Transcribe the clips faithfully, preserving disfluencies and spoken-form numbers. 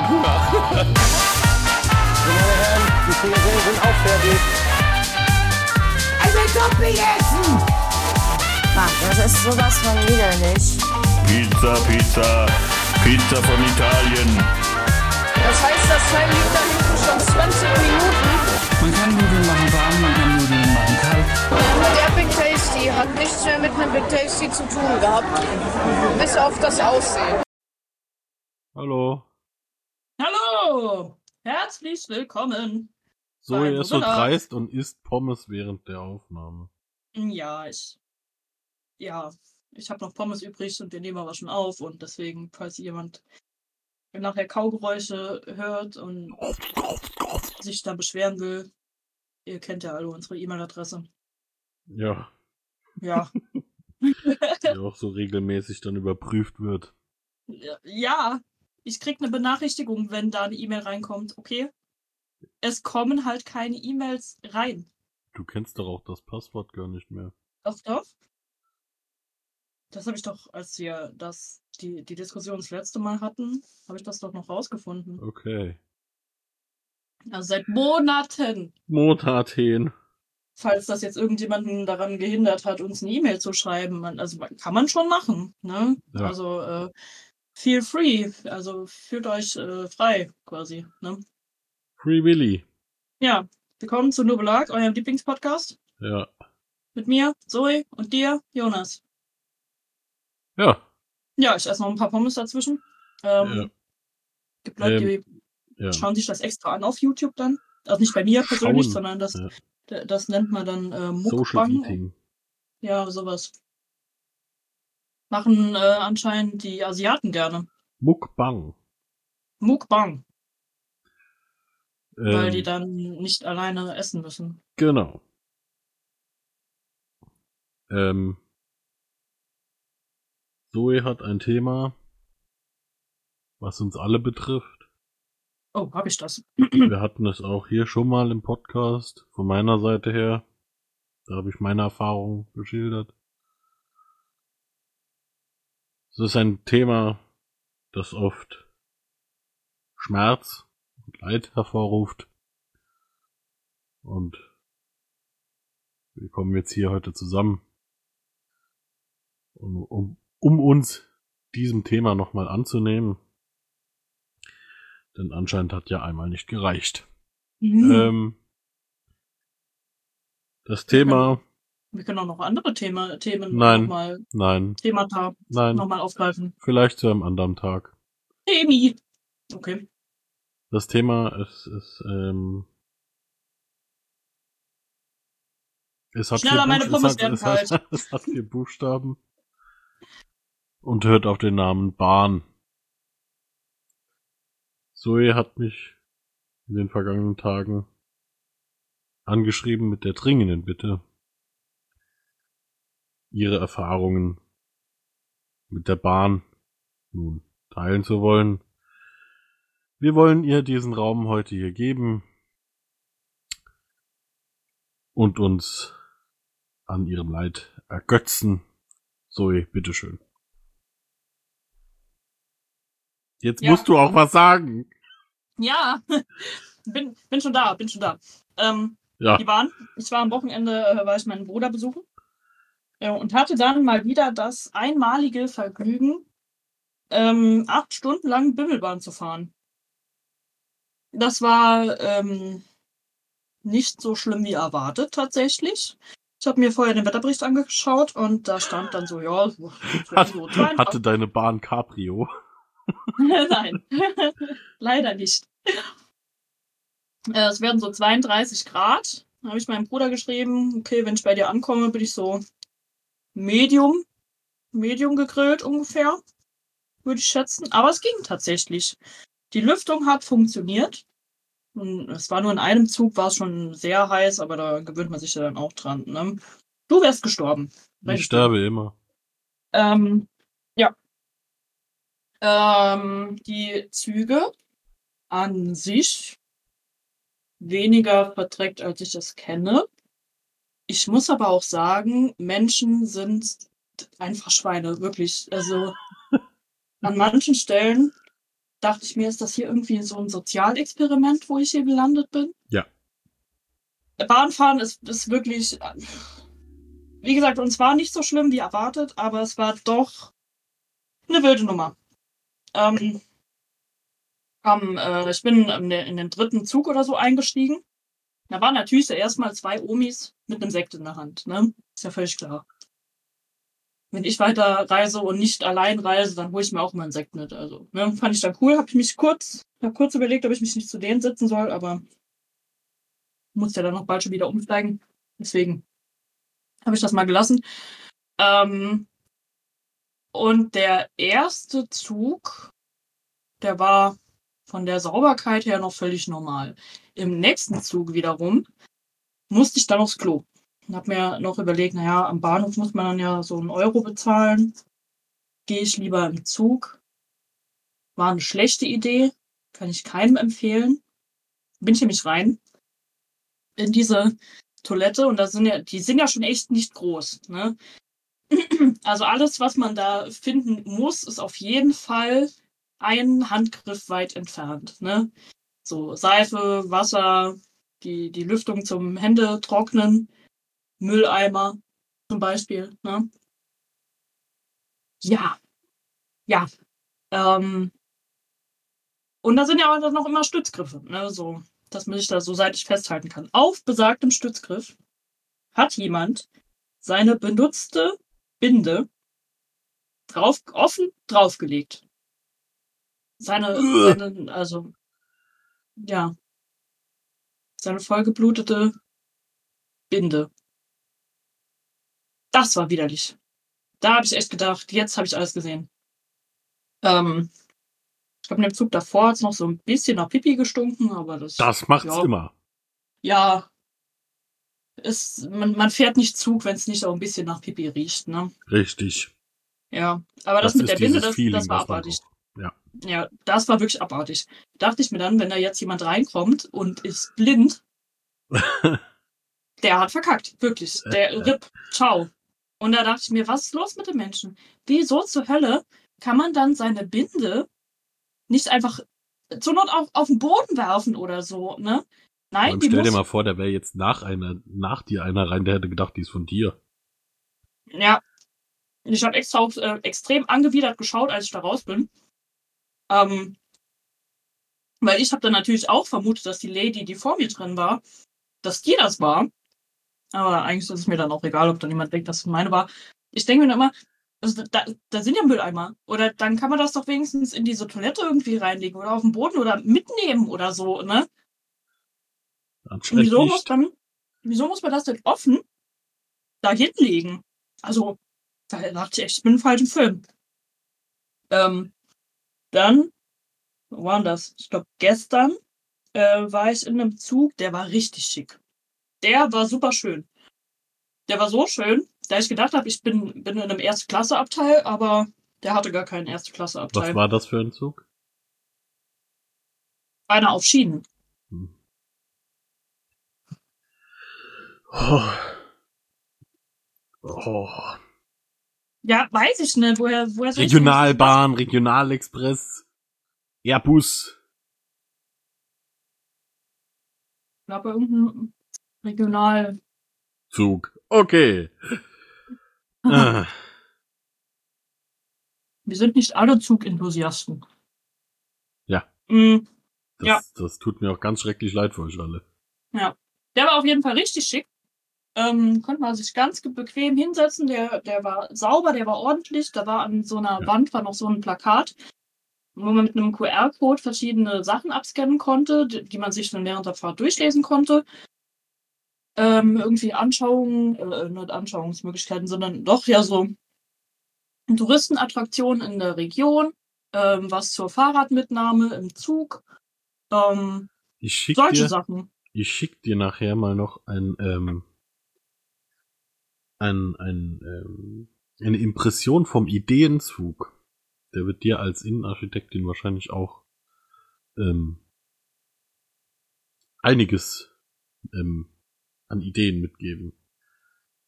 hab Hunger. So, meine Herren, die Frikadellen sind auch fertig. Ich will Topping essen! Ach, das ist sowas von widerlich. Pizza, Pizza, Pizza von Italien. Das heißt, das Teil liegt da hinten schon zwanzig Minuten. Man kann Nudeln machen warm, man kann Nudeln machen kalt. Der Big Tasty hat nichts mehr mit einem Big Tasty zu tun gehabt. Bis auf das Aussehen. Hallo. Hallo! Herzlich willkommen. So, Bei er ist so Nudeln. dreist und isst Pommes während der Aufnahme. Ja, ich. Ja, ich habe noch Pommes übrig und wir nehmen aber schon auf und deswegen, falls jemand nachher Kaugeräusche hört und sich da beschweren will, ihr kennt ja alle unsere E-Mail-Adresse. Ja, Ja. die auch so regelmäßig dann überprüft wird. Ja, ich krieg eine Benachrichtigung, wenn da eine E-Mail reinkommt, okay? Es kommen halt keine E-Mails rein. Du kennst doch auch das Passwort gar nicht mehr. Doch, doch. Das habe ich doch, als wir das, die, die Diskussion das letzte Mal hatten, habe ich das doch noch rausgefunden. Okay. Also seit Monaten. Motaten. Falls das jetzt irgendjemanden daran gehindert hat, uns eine E-Mail zu schreiben. Man, also man- kann man schon machen. Ne? Ja. Also äh, feel free. Also fühlt euch äh, frei quasi. Ne? Free Willy. Ja, willkommen zu Nubelag, eurem Lieblingspodcast. Ja. Mit mir, Zoe und dir, Jonas. Ja. Ja, ich esse noch ein paar Pommes dazwischen. Ähm, Ja. Gibt Leute, Ähm, die ja. schauen sich das extra an auf YouTube dann. Also nicht bei mir persönlich, Schauen. sondern das, Ja. d- das nennt man dann äh, Social Mukbang. Eating. Ja, sowas. Machen äh, anscheinend die Asiaten gerne. Mukbang. Mukbang, weil die Ähm, dann nicht alleine essen müssen. genau. Ähm, Zoe hat ein Thema, was uns alle betrifft. Oh, hab ich das? Wir hatten es auch hier schon mal im Podcast, von meiner Seite her. Da habe ich meine Erfahrungen geschildert. Es ist ein Thema, das oft Schmerz und Leid hervorruft. Und wir kommen jetzt hier heute zusammen, um, um, um uns diesem Thema nochmal anzunehmen. Denn anscheinend hat ja einmal nicht gereicht. Mhm. Ähm, das Thema, Wir können auch noch andere Thema, Themen Nein. nochmal nein, Themata nein, nochmal aufgreifen. vielleicht zu einem anderen Tag. Themi. Okay. Das Thema ist, ist ähm, es hat Schneller, vier meine Buch- Pommes es hat, werden es hat, kalt. es hat vier Buchstaben und hört auf den Namen Bahn. Zoe hat mich in den vergangenen Tagen angeschrieben mit der dringenden Bitte, ihre Erfahrungen mit der Bahn nun teilen zu wollen. Wir wollen ihr diesen Raum heute hier geben und uns an ihrem Leid ergötzen. Zoe, bitteschön. Jetzt Ja. musst du auch was sagen. Ja, bin, bin schon da, bin schon da. Ähm, Ja, die Bahn. Ich war am Wochenende, äh, war ich meinen Bruder besuchen äh, und hatte dann mal wieder das einmalige Vergnügen, ähm, acht Stunden lang Bimmelbahn zu fahren. Das war ähm, nicht so schlimm wie erwartet tatsächlich. Ich habe mir vorher den Wetterbericht angeschaut und da stand dann so, ja, so, es werden Hat, so zweiunddreißig. hatte deine Bahn Cabrio. Nein, leider nicht. Äh, es werden so zweiunddreißig Grad. Da habe ich meinem Bruder geschrieben, okay, wenn ich bei dir ankomme, bin ich so Medium, Medium gegrillt ungefähr, würde ich schätzen. Aber es ging tatsächlich. Die Lüftung hat funktioniert. Und es war nur in einem Zug, war es schon sehr heiß, aber da gewöhnt man sich ja dann auch dran. Ne? Du wärst gestorben. Wenn Ich sterbe immer. Ähm, ja. Ähm, die Züge an sich weniger verdreckt, als ich das kenne. Ich muss aber auch sagen, Menschen sind einfach Schweine, wirklich. Also an manchen Stellen, dachte ich mir, ist das hier irgendwie so ein Sozialexperiment, wo ich hier gelandet bin? Ja. Bahnfahren ist, ist wirklich, wie gesagt, uns war nicht so schlimm wie erwartet, aber es war doch eine wilde Nummer. Ähm, am, äh, ich bin in den, in den dritten Zug oder so eingestiegen. Da waren natürlich erstmal zwei Omis mit einem Sekt in der Hand, ne? Ist ja völlig klar. Wenn ich weiter reise und nicht allein reise, dann hole ich mir auch mal einen Sekt mit. Also, ne, fand ich dann cool. Habe ich mich kurz, hab kurz überlegt, ob ich mich nicht zu denen setzen soll, aber muss ja dann noch bald schon wieder umsteigen. Deswegen habe ich das mal gelassen. Ähm, und der erste Zug, der war von der Sauberkeit her noch völlig normal. Im nächsten Zug wiederum musste ich dann aufs Klo. Und habe mir noch überlegt, naja, am Bahnhof muss man dann ja so einen Euro bezahlen. Gehe ich lieber im Zug. War eine schlechte Idee. Kann ich keinem empfehlen. Bin ich nämlich rein in diese Toilette und da sind ja, die sind ja schon echt nicht groß, ne? Also alles, was man da finden muss, ist auf jeden Fall einen Handgriff weit entfernt, ne? So Seife, Wasser, die, die Lüftung zum Hände trocknen, Mülleimer zum Beispiel, ne? Ja. Ja. Ähm, und da sind ja auch noch immer Stützgriffe, ne? So, dass man sich da so seitlich festhalten kann. Auf besagtem Stützgriff hat jemand seine benutzte Binde drauf, offen draufgelegt. Seine, seine, also, ja, seine vollgeblutete Binde. Das war widerlich. Da habe ich echt gedacht, jetzt habe ich alles gesehen. Ähm, ich glaube, in dem Zug davor hat es noch so ein bisschen nach Pipi gestunken, aber das... Das macht's ja, immer. Ja, es, man, man fährt nicht Zug, wenn es nicht auch ein bisschen nach Pipi riecht, ne? Richtig. Ja, aber das, Das mit ist der Binde, dieses das, Feeling, das war was man abartig. braucht. Ja. Ja, das war wirklich abartig. Dachte ich mir dann, wenn da jetzt jemand reinkommt und ist blind, der hat verkackt, wirklich. Der R I P, ciao. Und da dachte ich mir, was ist los mit den Menschen? Wieso zur Hölle kann man dann seine Binde nicht einfach zur Not auf, auf den Boden werfen oder so, ne? Nein, Vor allem die stell dir muss... mal vor, da wäre jetzt nach einer, nach dir einer rein, der hätte gedacht, die ist von dir. Ja, ich habe extra auch, äh, extrem angewidert geschaut, als ich da raus bin. Ähm, weil ich habe dann natürlich auch vermutet, dass die Lady, die vor mir drin war, dass die das war. Aber eigentlich ist es mir dann auch egal, ob dann jemand denkt, dass es meine war. Ich denke mir dann immer, also da, da sind ja Mülleimer. Oder dann kann man das doch wenigstens in diese Toilette irgendwie reinlegen oder auf den Boden oder mitnehmen oder so, ne? Anscheinend Wieso muss nicht. dann, wieso muss man das denn offen da hinlegen? Also, da dachte ich echt, ich bin im falschen Film. Ähm, dann, wo war denn das? Ich glaube, gestern äh, war ich in einem Zug, der war richtig schick. Der war super schön. Der war so schön, da ich gedacht habe, ich bin, bin in einem Erste-Klasse-Abteil, aber der hatte gar keinen Erste-Klasse-Abteil. Was war das für ein Zug? Einer auf Schienen. Hm. Oh. Oh. Ja, weiß ich nicht, woher, woher soll ich Regionalbahn, Regionalexpress, Airbus. Ich glaube, irgendein Regional... Zug. Okay. ah. Wir sind nicht alle Zugenthusiasten. Ja. Mm, Das, ja. das tut mir auch ganz schrecklich leid für euch alle. Ja. Der war auf jeden Fall richtig schick. Ähm, konnte man sich ganz bequem hinsetzen. Der, der war sauber, der war ordentlich. Da war an so einer Ja. Wand war noch so ein Plakat, wo man mit einem Q R-Code verschiedene Sachen abscannen konnte, die, die man sich dann während der Fahrt durchlesen konnte. Ähm, irgendwie Anschauungen, äh, nicht Anschauungsmöglichkeiten, sondern doch ja so Touristenattraktionen in der Region, ähm, was zur Fahrradmitnahme im Zug, ähm, Ich schick solche dir, Sachen. ich schick dir nachher mal noch ein, ähm, ein, ein, ähm, eine Impression vom Ideenzug. Der wird dir als Innenarchitektin wahrscheinlich auch ähm, einiges ähm, an Ideen mitgeben.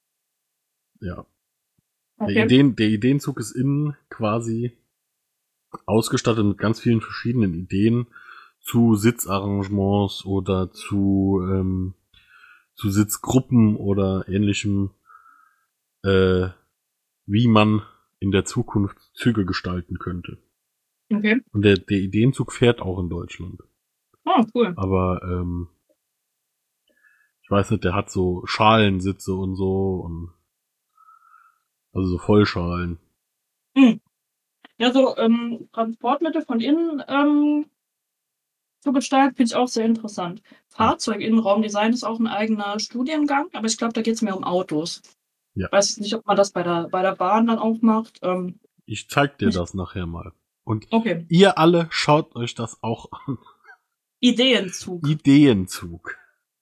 Ja. Der, Okay. Ideen, der Ideenzug ist innen quasi ausgestattet mit ganz vielen verschiedenen Ideen zu Sitzarrangements oder zu, ähm, zu Sitzgruppen oder ähnlichem, äh, wie man in der Zukunft Züge gestalten könnte. Okay. Und der, der Ideenzug fährt auch in Deutschland. Oh, cool. Aber, ähm, ich weiß nicht, der hat so Schalensitze und so und also so Vollschalen. Hm. Ja, so ähm, Transportmittel von innen ähm, zu gestalten, finde ich auch sehr interessant. Fahrzeuginnenraumdesign ist auch ein eigener Studiengang, aber ich glaube, da geht es mehr um Autos. Ja. Weiß ich nicht, ob man das bei der, bei der Bahn dann auch macht. Ähm, Ich zeig dir Ich- das nachher mal. Und okay. ihr alle schaut euch das auch an. Ideenzug. Ideenzug.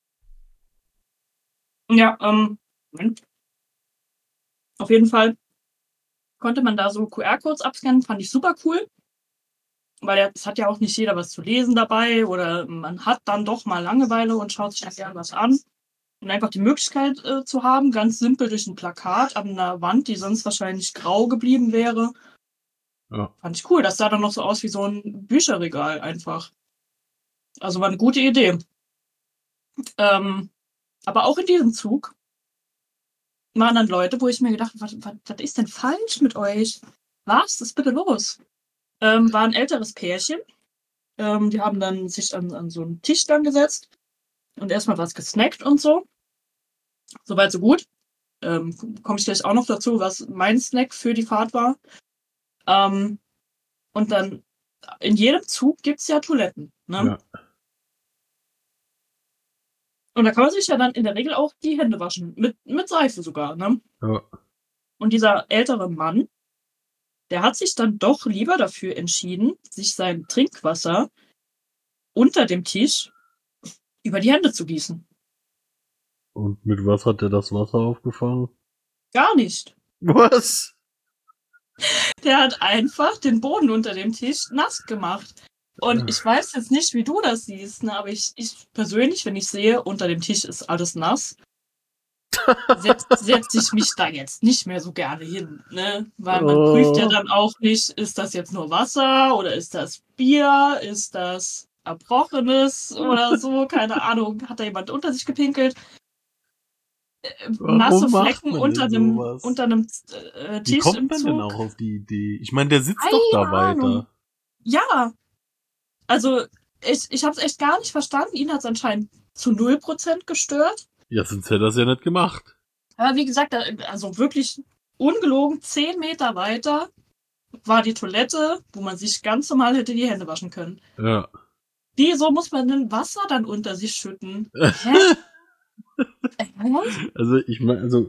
Ja, ähm, Moment. Auf jeden Fall konnte man da so Q R-Codes abscannen, fand ich super cool. Weil es hat ja auch nicht jeder was zu lesen dabei oder man hat dann doch mal Langeweile und schaut sich dann gerne was an. Und einfach die Möglichkeit äh, zu haben, ganz simpel durch ein Plakat an einer Wand, die sonst wahrscheinlich grau geblieben wäre. Ja. Fand ich cool. Das sah dann noch so aus wie so ein Bücherregal einfach. Also war eine gute Idee. Ähm, aber auch in diesem Zug waren dann Leute, wo ich mir gedacht habe, was, was, was ist denn falsch mit euch? Was ist bitte los? Ähm, war ein älteres Pärchen. Ähm, die haben dann sich an, an so einen Tisch dann gesetzt und erstmal was gesnackt und so. Soweit so gut. Ähm, komme ich gleich auch noch dazu, was mein Snack für die Fahrt war. Ähm, und dann in jedem Zug gibt es ja Toiletten. Ne? Ja. Und da kann man sich ja dann in der Regel auch die Hände waschen. Mit, mit Seife sogar. Ne? Ja. Und dieser ältere Mann, der hat sich dann doch lieber dafür entschieden, sich sein Trinkwasser unter dem Tisch über die Hände zu gießen. Und mit was hat er das Wasser aufgefangen? Gar nicht. Was? Der hat einfach den Boden unter dem Tisch nass gemacht. Und ich weiß jetzt nicht, wie du das siehst, ne, aber ich, ich persönlich, wenn ich sehe, unter dem Tisch ist alles nass, setze setz ich mich da jetzt nicht mehr so gerne hin. Ne? Weil man Oh. prüft ja dann auch nicht, ist das jetzt nur Wasser oder ist das Bier, ist das Erbrochenes oder so, keine Ahnung, hat da jemand unter sich gepinkelt? Äh, Warum Nasse macht Flecken man unter denn einem, sowas? unter einem äh, Wie Tisch kommt im man Zug. denn auch auf die Idee? Ich meine, der sitzt Keine doch da Ahnung. weiter. Ja, also ich, ich habe es echt gar nicht verstanden. Ihn hat es anscheinend zu null Prozent gestört. Ja, sonst hätte er das ja nicht gemacht. Aber wie gesagt, da- also wirklich ungelogen, zehn Meter weiter war die Toilette, wo man sich ganz normal hätte die Hände waschen können. Ja. Wieso muss man denn Wasser dann unter sich schütten? Hä? Äh, was? Also ich meine, also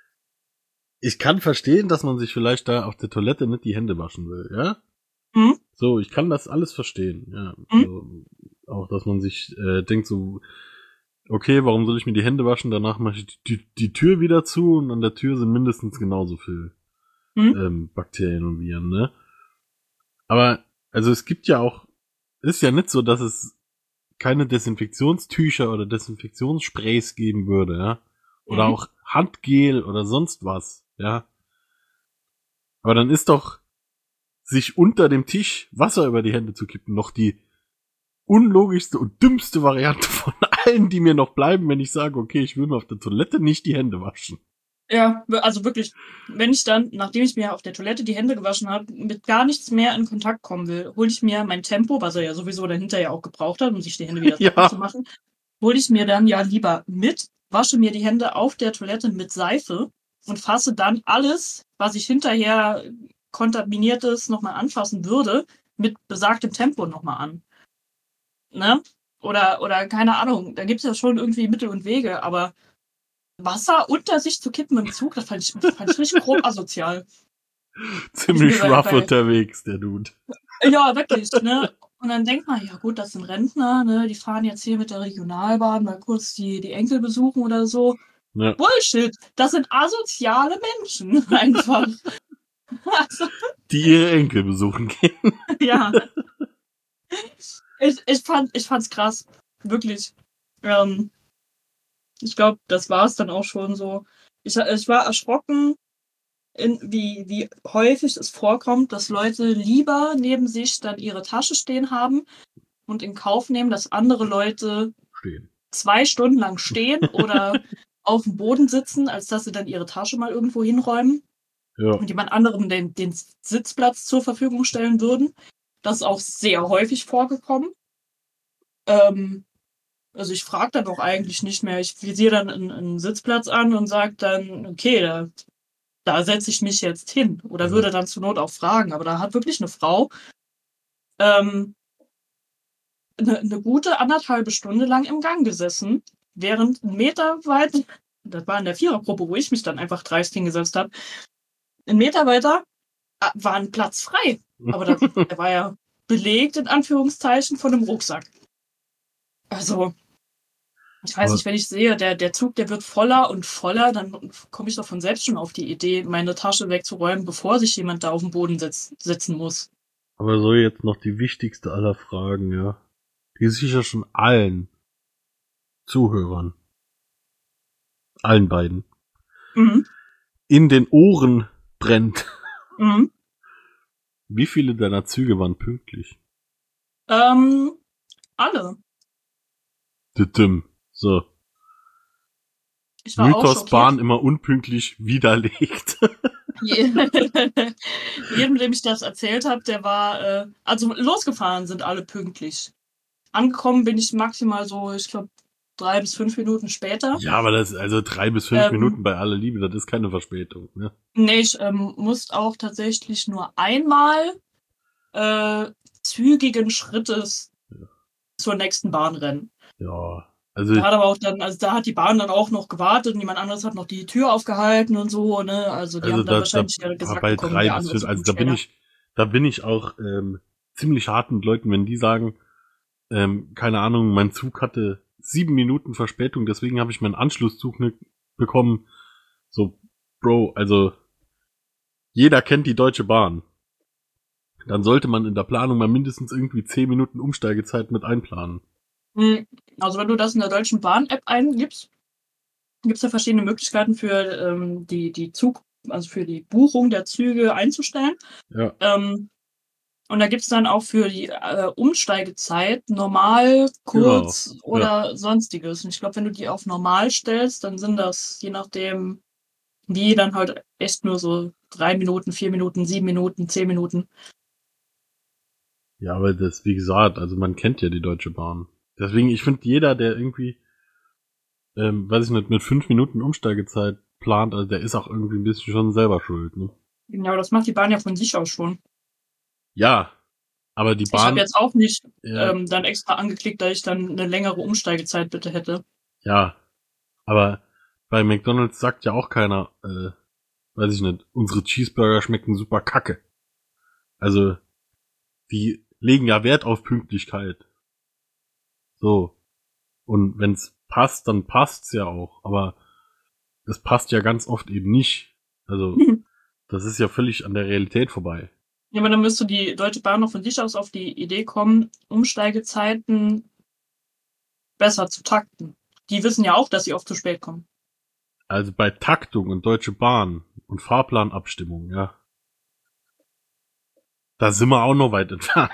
ich kann verstehen, dass man sich vielleicht da auf der Toilette nicht die Hände waschen will, ja? Hm? So, ich kann das alles verstehen, ja. Hm? So, auch, dass man sich äh, denkt so, okay, warum soll ich mir die Hände waschen? Danach mache ich die, die Tür wieder zu und an der Tür sind mindestens genauso viel Hm? ähm, Bakterien und Viren, ne? Aber, also es gibt ja auch, ist ja nicht so, dass es keine Desinfektionstücher oder Desinfektionssprays geben würde, ja? Oder Mhm. auch Handgel oder sonst was, ja? Aber dann ist doch sich unter dem Tisch Wasser über die Hände zu kippen noch die unlogischste und dümmste Variante von allen, die mir noch bleiben, wenn ich sage, okay, ich will mir auf der Toilette nicht die Hände waschen. Ja, also wirklich, wenn ich dann, nachdem ich mir auf der Toilette die Hände gewaschen habe, mit gar nichts mehr in Kontakt kommen will, hole ich mir mein Tempo, was er ja sowieso dann hinterher auch gebraucht hat, um sich die Hände wieder Ja. sauber zu machen, hole ich mir dann ja lieber mit, wasche mir die Hände auf der Toilette mit Seife und fasse dann alles, was ich hinterher kontaminiertes nochmal anfassen würde, mit besagtem Tempo nochmal an. Ne? Oder, oder keine Ahnung, da gibt es ja schon irgendwie Mittel und Wege, aber Wasser unter sich zu kippen im Zug, das fand ich, das fand ich richtig grob asozial. Ziemlich Bei- rough bei- unterwegs, der Dude. Ja, wirklich, ne? Und dann denkt man, ja gut, das sind Rentner, ne? Die fahren jetzt hier mit der Regionalbahn mal kurz die, die Enkel besuchen oder so. Ja. Bullshit! Das sind asoziale Menschen, einfach. Also, Die ihre Enkel besuchen gehen. ja. Ich, ich, fand, ich fand's krass. Wirklich. Ähm, ich glaube, das war es dann auch schon so. Ich, ich war erschrocken, in, wie, wie häufig es vorkommt, dass Leute lieber neben sich dann ihre Tasche stehen haben und in Kauf nehmen, dass andere Leute Stehen. zwei Stunden lang stehen oder auf dem Boden sitzen, als dass sie dann ihre Tasche mal irgendwo hinräumen Ja. und jemand anderem den, den Sitzplatz zur Verfügung stellen würden. Das ist auch sehr häufig vorgekommen. Ähm, also ich frage dann auch eigentlich nicht mehr. Ich visiere dann einen, einen Sitzplatz an und sage dann, okay, da, da setze ich mich jetzt hin. Oder Ja. würde dann zur Not auch fragen. Aber da hat wirklich eine Frau ähm, eine, eine gute anderthalbe Stunde lang im Gang gesessen, während ein Meter weit, das war in der Vierergruppe, wo ich mich dann einfach dreist hingesetzt habe, ein Meter weiter äh, war ein Platz frei. Aber da, der war ja belegt, in Anführungszeichen, von einem Rucksack. Also, ich weiß Aber- nicht, wenn ich sehe, der, der Zug, der wird voller und voller, dann komme ich doch von selbst schon auf die Idee, meine Tasche wegzuräumen, bevor sich jemand da auf dem Boden sitz, sitzen muss. Aber so jetzt noch die wichtigste aller Fragen, ja. Die sicher schon allen Zuhörern, allen beiden, Mhm. in den Ohren brennt. Mhm. Wie viele deiner Züge waren pünktlich? Ähm, alle. Düdüm. So. Ich war auch Mythos schockiert. Bahn immer unpünktlich widerlegt. Je- Jedem, dem ich das erzählt habe, der war, äh, also losgefahren sind alle pünktlich. Angekommen bin ich maximal so, ich glaube, drei bis fünf Minuten später. Ja, aber das, also drei bis fünf Ähm. Minuten bei aller Liebe, das ist keine Verspätung, ne? Nee, ich ähm, musste auch tatsächlich nur einmal äh, zügigen Schrittes zur nächsten Bahn rennen. Ja. Also, Da hat aber auch dann, also da hat die Bahn dann auch noch gewartet und jemand anderes hat noch die Tür aufgehalten und so, ne? Also die also haben dann da, da wahrscheinlich ja war gesagt bei bekommen, drei der bis andere fünf, ist also gut da bin schneller. ich, da bin ich auch ähm, ziemlich hart mit Leuten, wenn die sagen, ähm, keine Ahnung, mein Zug hatte sieben Minuten Verspätung, deswegen habe ich meinen Anschlusszug ne, bekommen. So, Bro, also jeder kennt die Deutsche Bahn. Dann sollte man in der Planung mal mindestens irgendwie zehn Minuten Umsteigezeit mit einplanen. Hm, Also wenn du das in der Deutschen Bahn-App eingibst, gibt es da verschiedene Möglichkeiten für ähm, die, die Zug, also für die Buchung der Züge einzustellen. Ja. Ähm, und da gibt es dann auch für die äh, Umsteigezeit normal, kurz Genau, oder sonstiges. Und ich glaube, wenn du die auf normal stellst, dann sind das, je nachdem, wie, dann halt echt nur so drei Minuten, vier Minuten, sieben Minuten, zehn Minuten. Ja, aber das, wie gesagt, also man kennt ja die Deutsche Bahn. Deswegen, ich finde, jeder, der irgendwie, ähm, weiß ich nicht, mit fünf Minuten Umsteigezeit plant, also der ist auch irgendwie ein bisschen schon selber schuld, ne? Ja, aber das macht die Bahn ja von sich aus schon. Ja, aber die Ich habe Bahn, jetzt auch nicht ja, ähm, dann extra angeklickt, dass ich dann eine längere Umsteigezeit bitte hätte. ja, aber bei McDonald's sagt ja auch keiner, äh, weiß ich nicht, unsere Cheeseburger schmecken super kacke. Also, die legen ja Wert auf Pünktlichkeit. So. Und wenn's passt, dann passt's ja auch. Aber es passt ja ganz oft eben nicht. Also, das ist ja völlig an der Realität vorbei. Ja, aber dann müsste die Deutsche Bahn noch von sich aus auf die Idee kommen, Umsteigezeiten besser zu takten. Die wissen ja auch, dass sie oft zu spät kommen. Also bei Taktung und Deutsche Bahn und Fahrplanabstimmung, ja. Da sind wir auch noch weit entfernt.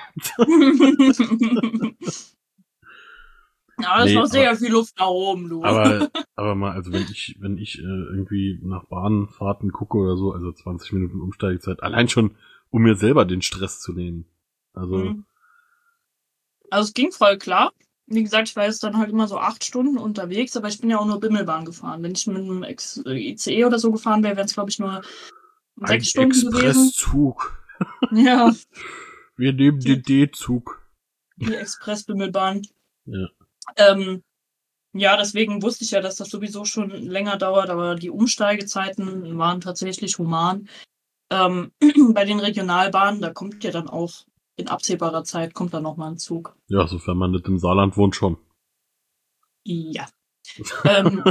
Ja, da ist Nee, noch sehr aber- viel Luft nach oben, du. Aber, aber mal, also wenn ich, wenn ich äh, irgendwie nach Bahnfahrten gucke oder so, also zwanzig Minuten Umsteigezeit, allein schon, um mir selber den Stress zu nehmen. Also, Mhm. Also es ging voll klar. Wie gesagt, ich war jetzt dann halt immer so acht Stunden unterwegs, aber ich bin ja auch nur Bimmelbahn gefahren. Wenn ich mit einem Ex I C E oder so gefahren wäre, wären es, glaube ich, nur ein sechs Stunden gewesen. Expresszug. Ja, Wir nehmen den D-Zug. die Express-Bimmelbahn. Ja. Ähm, ja, deswegen wusste ich ja, dass das sowieso schon länger dauert, aber die Umsteigezeiten waren tatsächlich human. Ähm, bei den Regionalbahnen, da kommt ja dann auch in absehbarer Zeit kommt dann noch mal ein Zug. Ja, sofern man nicht im Saarland wohnt, schon. Ja. ähm,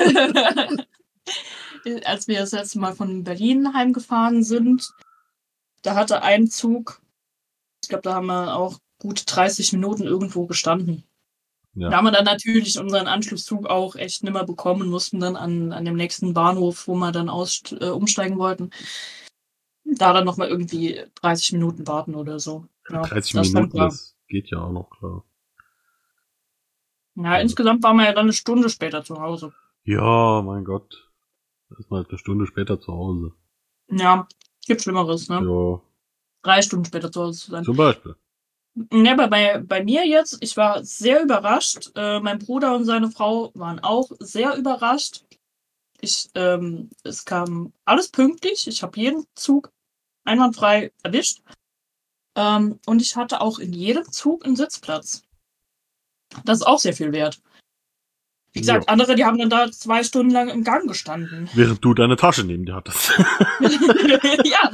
als wir das letzte Mal von Berlin heimgefahren sind, da hatte ein Zug, ich glaube, da haben wir auch gut dreißig Minuten irgendwo gestanden. Ja. Da haben wir dann natürlich unseren Anschlusszug auch echt nimmer bekommen, mussten dann an, an dem nächsten Bahnhof, wo wir dann aus, äh, umsteigen wollten, da dann nochmal irgendwie dreißig Minuten warten oder so. Ja, dreißig das war Minuten, klar. das geht ja auch noch klar. Ja, insgesamt waren wir ja dann eine Stunde später zu Hause. Ja, mein Gott. Da ist man halt eine Stunde später zu Hause. Ja, gibt Schlimmeres, ne? Ja, Drei Stunden später zu Hause zu sein. zum Beispiel. Ja, aber bei, bei mir jetzt, ich war sehr überrascht. Äh, mein Bruder und seine Frau waren auch sehr überrascht. Ich, ähm, es kam alles pünktlich. Ich habe jeden Zug einwandfrei erwischt. Ähm, und ich hatte auch in jedem Zug einen Sitzplatz. Das ist auch sehr viel wert. Wie gesagt, Ja. andere, die haben dann da zwei Stunden lang im Gang gestanden. Während du deine Tasche neben dir hattest. Ja.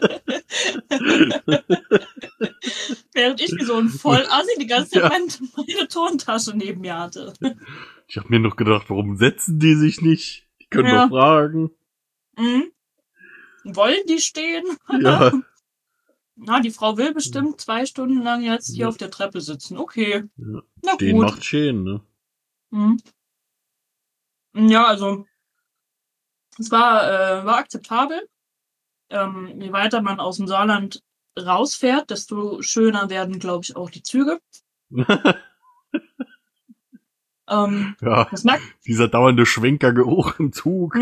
Während ich wie so ein Vollassi die ganze Zeit Ja. meine, meine Tontasche neben mir hatte. Ich habe mir noch gedacht, warum setzen die sich nicht? Die können Ja. doch fragen. Mhm. Wollen die stehen? Ja, Na, die Frau will bestimmt zwei Stunden lang jetzt hier Ja. auf der Treppe sitzen. Okay. Ja. Na stehen gut. macht schön, ne? Mhm. Ja, also es war, äh, war akzeptabel. Ähm, je weiter man aus dem Saarland rausfährt, desto schöner werden, glaube ich, auch die Züge. Ähm, Ja, das merkt dieser dauernde Schwenkergeruch im Zug.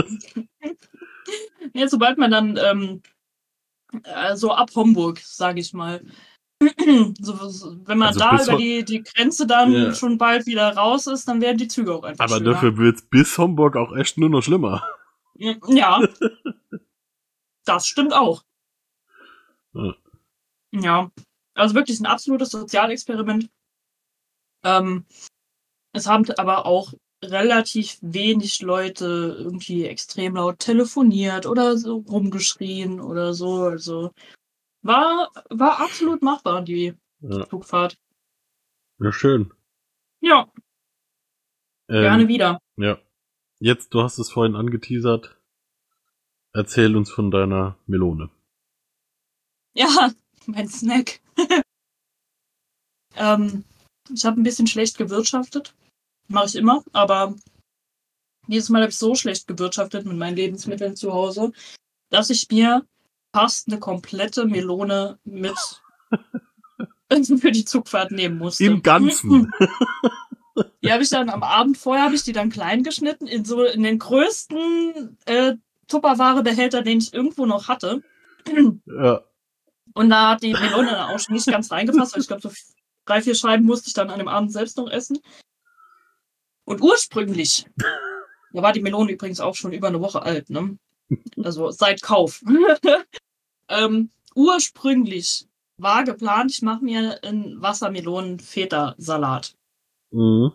ja, sobald man dann ähm, äh, so ab Homburg, sage ich mal, so, so, wenn man Also da bis über Ho- die, die Grenze dann Ja. schon bald wieder raus ist, dann werden die Züge auch einfach Aber schöner. dafür wird's bis Homburg auch echt nur noch schlimmer. Ja, das stimmt auch. Ja. Ja, also wirklich ein absolutes Sozialexperiment. Ähm, es haben aber auch relativ wenig Leute irgendwie extrem laut telefoniert oder so rumgeschrien oder so. Also war, war absolut machbar, die Ja, Zugfahrt. ja schön. Ja, Ähm, gerne wieder. Ja. Jetzt, du hast es vorhin angeteasert. Erzähl uns von deiner Melone. Ja, mein Snack. ähm, ich habe ein bisschen schlecht gewirtschaftet. Mache ich immer, aber dieses Mal habe ich so schlecht gewirtschaftet mit meinen Lebensmitteln zu Hause, dass ich mir fast eine komplette Melone mit für die Zugfahrt nehmen musste. Im Ganzen. Die habe ich dann am Abend vorher, habe ich die dann klein geschnitten, in so in den größten äh, Tupperware-Behälter, den ich irgendwo noch hatte. Ja. Und da hat die Melone dann auch schon nicht ganz reingepasst, weil ich glaube, so drei, vier Scheiben musste ich dann an dem Abend selbst noch essen. Und ursprünglich, da war die Melone übrigens auch schon über eine Woche alt, ne? Also seit Kauf. ähm, ursprünglich war geplant, ich mache mir einen Wassermelonen-Feta-Salat. Mhm.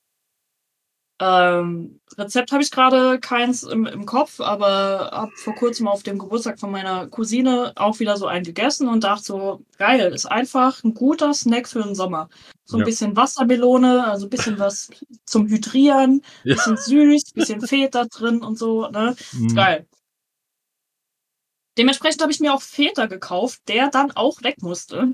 Ähm, Rezept habe ich gerade keins im, im Kopf, aber habe vor kurzem auf dem Geburtstag von meiner Cousine auch wieder so einen gegessen und dachte so, geil, ist einfach ein guter Snack für den Sommer. So ein Ja. bisschen Wassermelone, also ein bisschen was zum Hydrieren, Ja. bisschen süß, bisschen Feta drin und so, ne? Mhm. Geil. Dementsprechend habe ich mir auch Feta gekauft, der dann auch weg musste.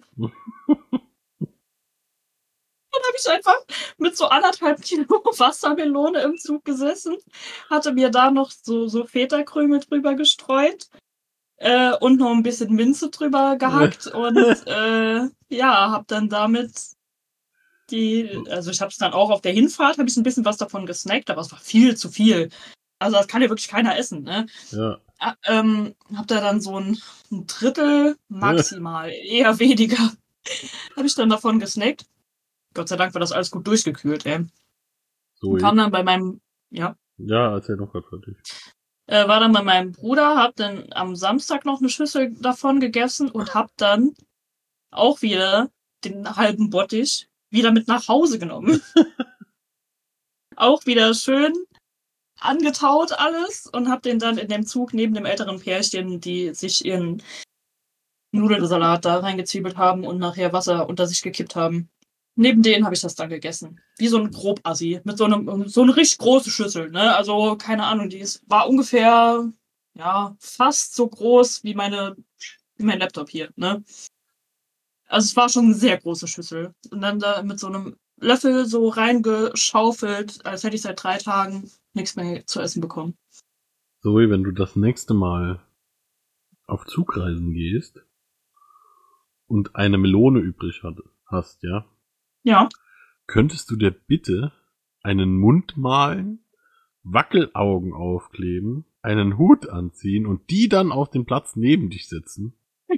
Dann habe ich einfach mit so anderthalb Kilo Wassermelone im Zug gesessen, hatte mir da noch so, so Feta-Krümel drüber gestreut äh, und noch ein bisschen Minze drüber gehackt und äh, ja, habe dann damit die, also ich habe es dann auch auf der Hinfahrt, habe ich ein bisschen was davon gesnackt, aber es war viel zu viel. Also das kann ja wirklich keiner essen, ne? Ja. Ah, ähm, hab da dann so ein, ein Drittel maximal, eher weniger, habe ich dann davon gesnackt. Gott sei Dank war das alles gut durchgekühlt, ey. So Und kam dann bei meinem, ja, Ja, erzähl noch grad fertig. äh, war dann bei meinem Bruder, hab dann am Samstag noch eine Schüssel davon gegessen und hab dann auch wieder den halben Bottich wieder mit nach Hause genommen. Auch wieder schön angetaut alles und hab den dann in dem Zug neben dem älteren Pärchen, die sich ihren Nudelsalat da reingezwiebelt haben und nachher Wasser unter sich gekippt haben. Neben denen habe ich das dann gegessen. Wie so ein Grobassi. Mit so einem, so eine richtig große Schüssel, ne? Also, keine Ahnung, die ist, war ungefähr, ja, fast so groß wie meine, wie mein Laptop hier, ne? Also, es war schon eine sehr große Schüssel. Und dann da mit so einem Löffel so reingeschaufelt, als hätte ich seit drei Tagen nichts mehr zu essen bekommen. Zoe, wenn du das nächste Mal auf Zugreisen gehst und eine Melone übrig hat, hast, ja? Ja. Könntest du dir bitte einen Mund malen, Wackelaugen aufkleben, einen Hut anziehen und die dann auf den Platz neben dich setzen?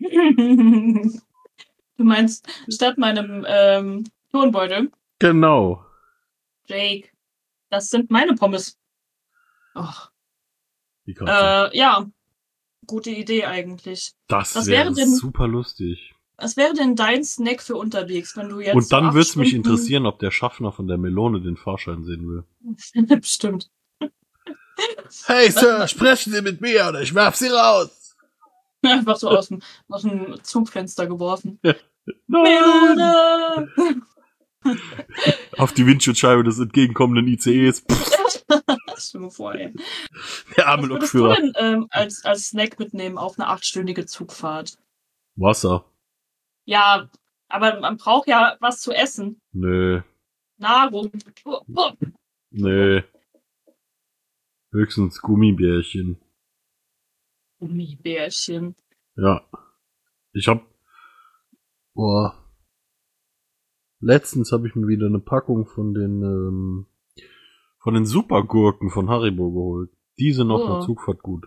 Du meinst, statt meinem ähm, Turnbeutel? Genau. Jake, das sind meine Pommes. Och. Wie krass. Äh, ja, gute Idee eigentlich. Das Was wäre wäre denn- super lustig. Was wäre denn dein Snack für unterwegs, wenn du jetzt Und dann so acht würde es mich Stunden- interessieren, ob der Schaffner von der Melone den Fahrschein sehen will. Bestimmt. Hey Sir, sprechen Sie mit mir oder ich werf Sie raus. Einfach so aus dem, aus dem Zugfenster geworfen. Nein! Melone! Auf die Windschutzscheibe des entgegenkommenden I C Es. Stell mir vor, ey. Der arme Was würdest du Lokführer. denn ähm, als, als Snack mitnehmen auf eine achtstündige Zugfahrt? Wasser. Ja, aber man braucht ja was zu essen. Nö, Nahrung. Oh, oh. nö. Höchstens Gummibärchen. Gummibärchen. Ja. Ich hab... Boah. Letztens habe ich mir wieder eine Packung von den ähm, von den Supergurken von Haribo geholt. Die sind auf Oh. einer Zugfahrt gut.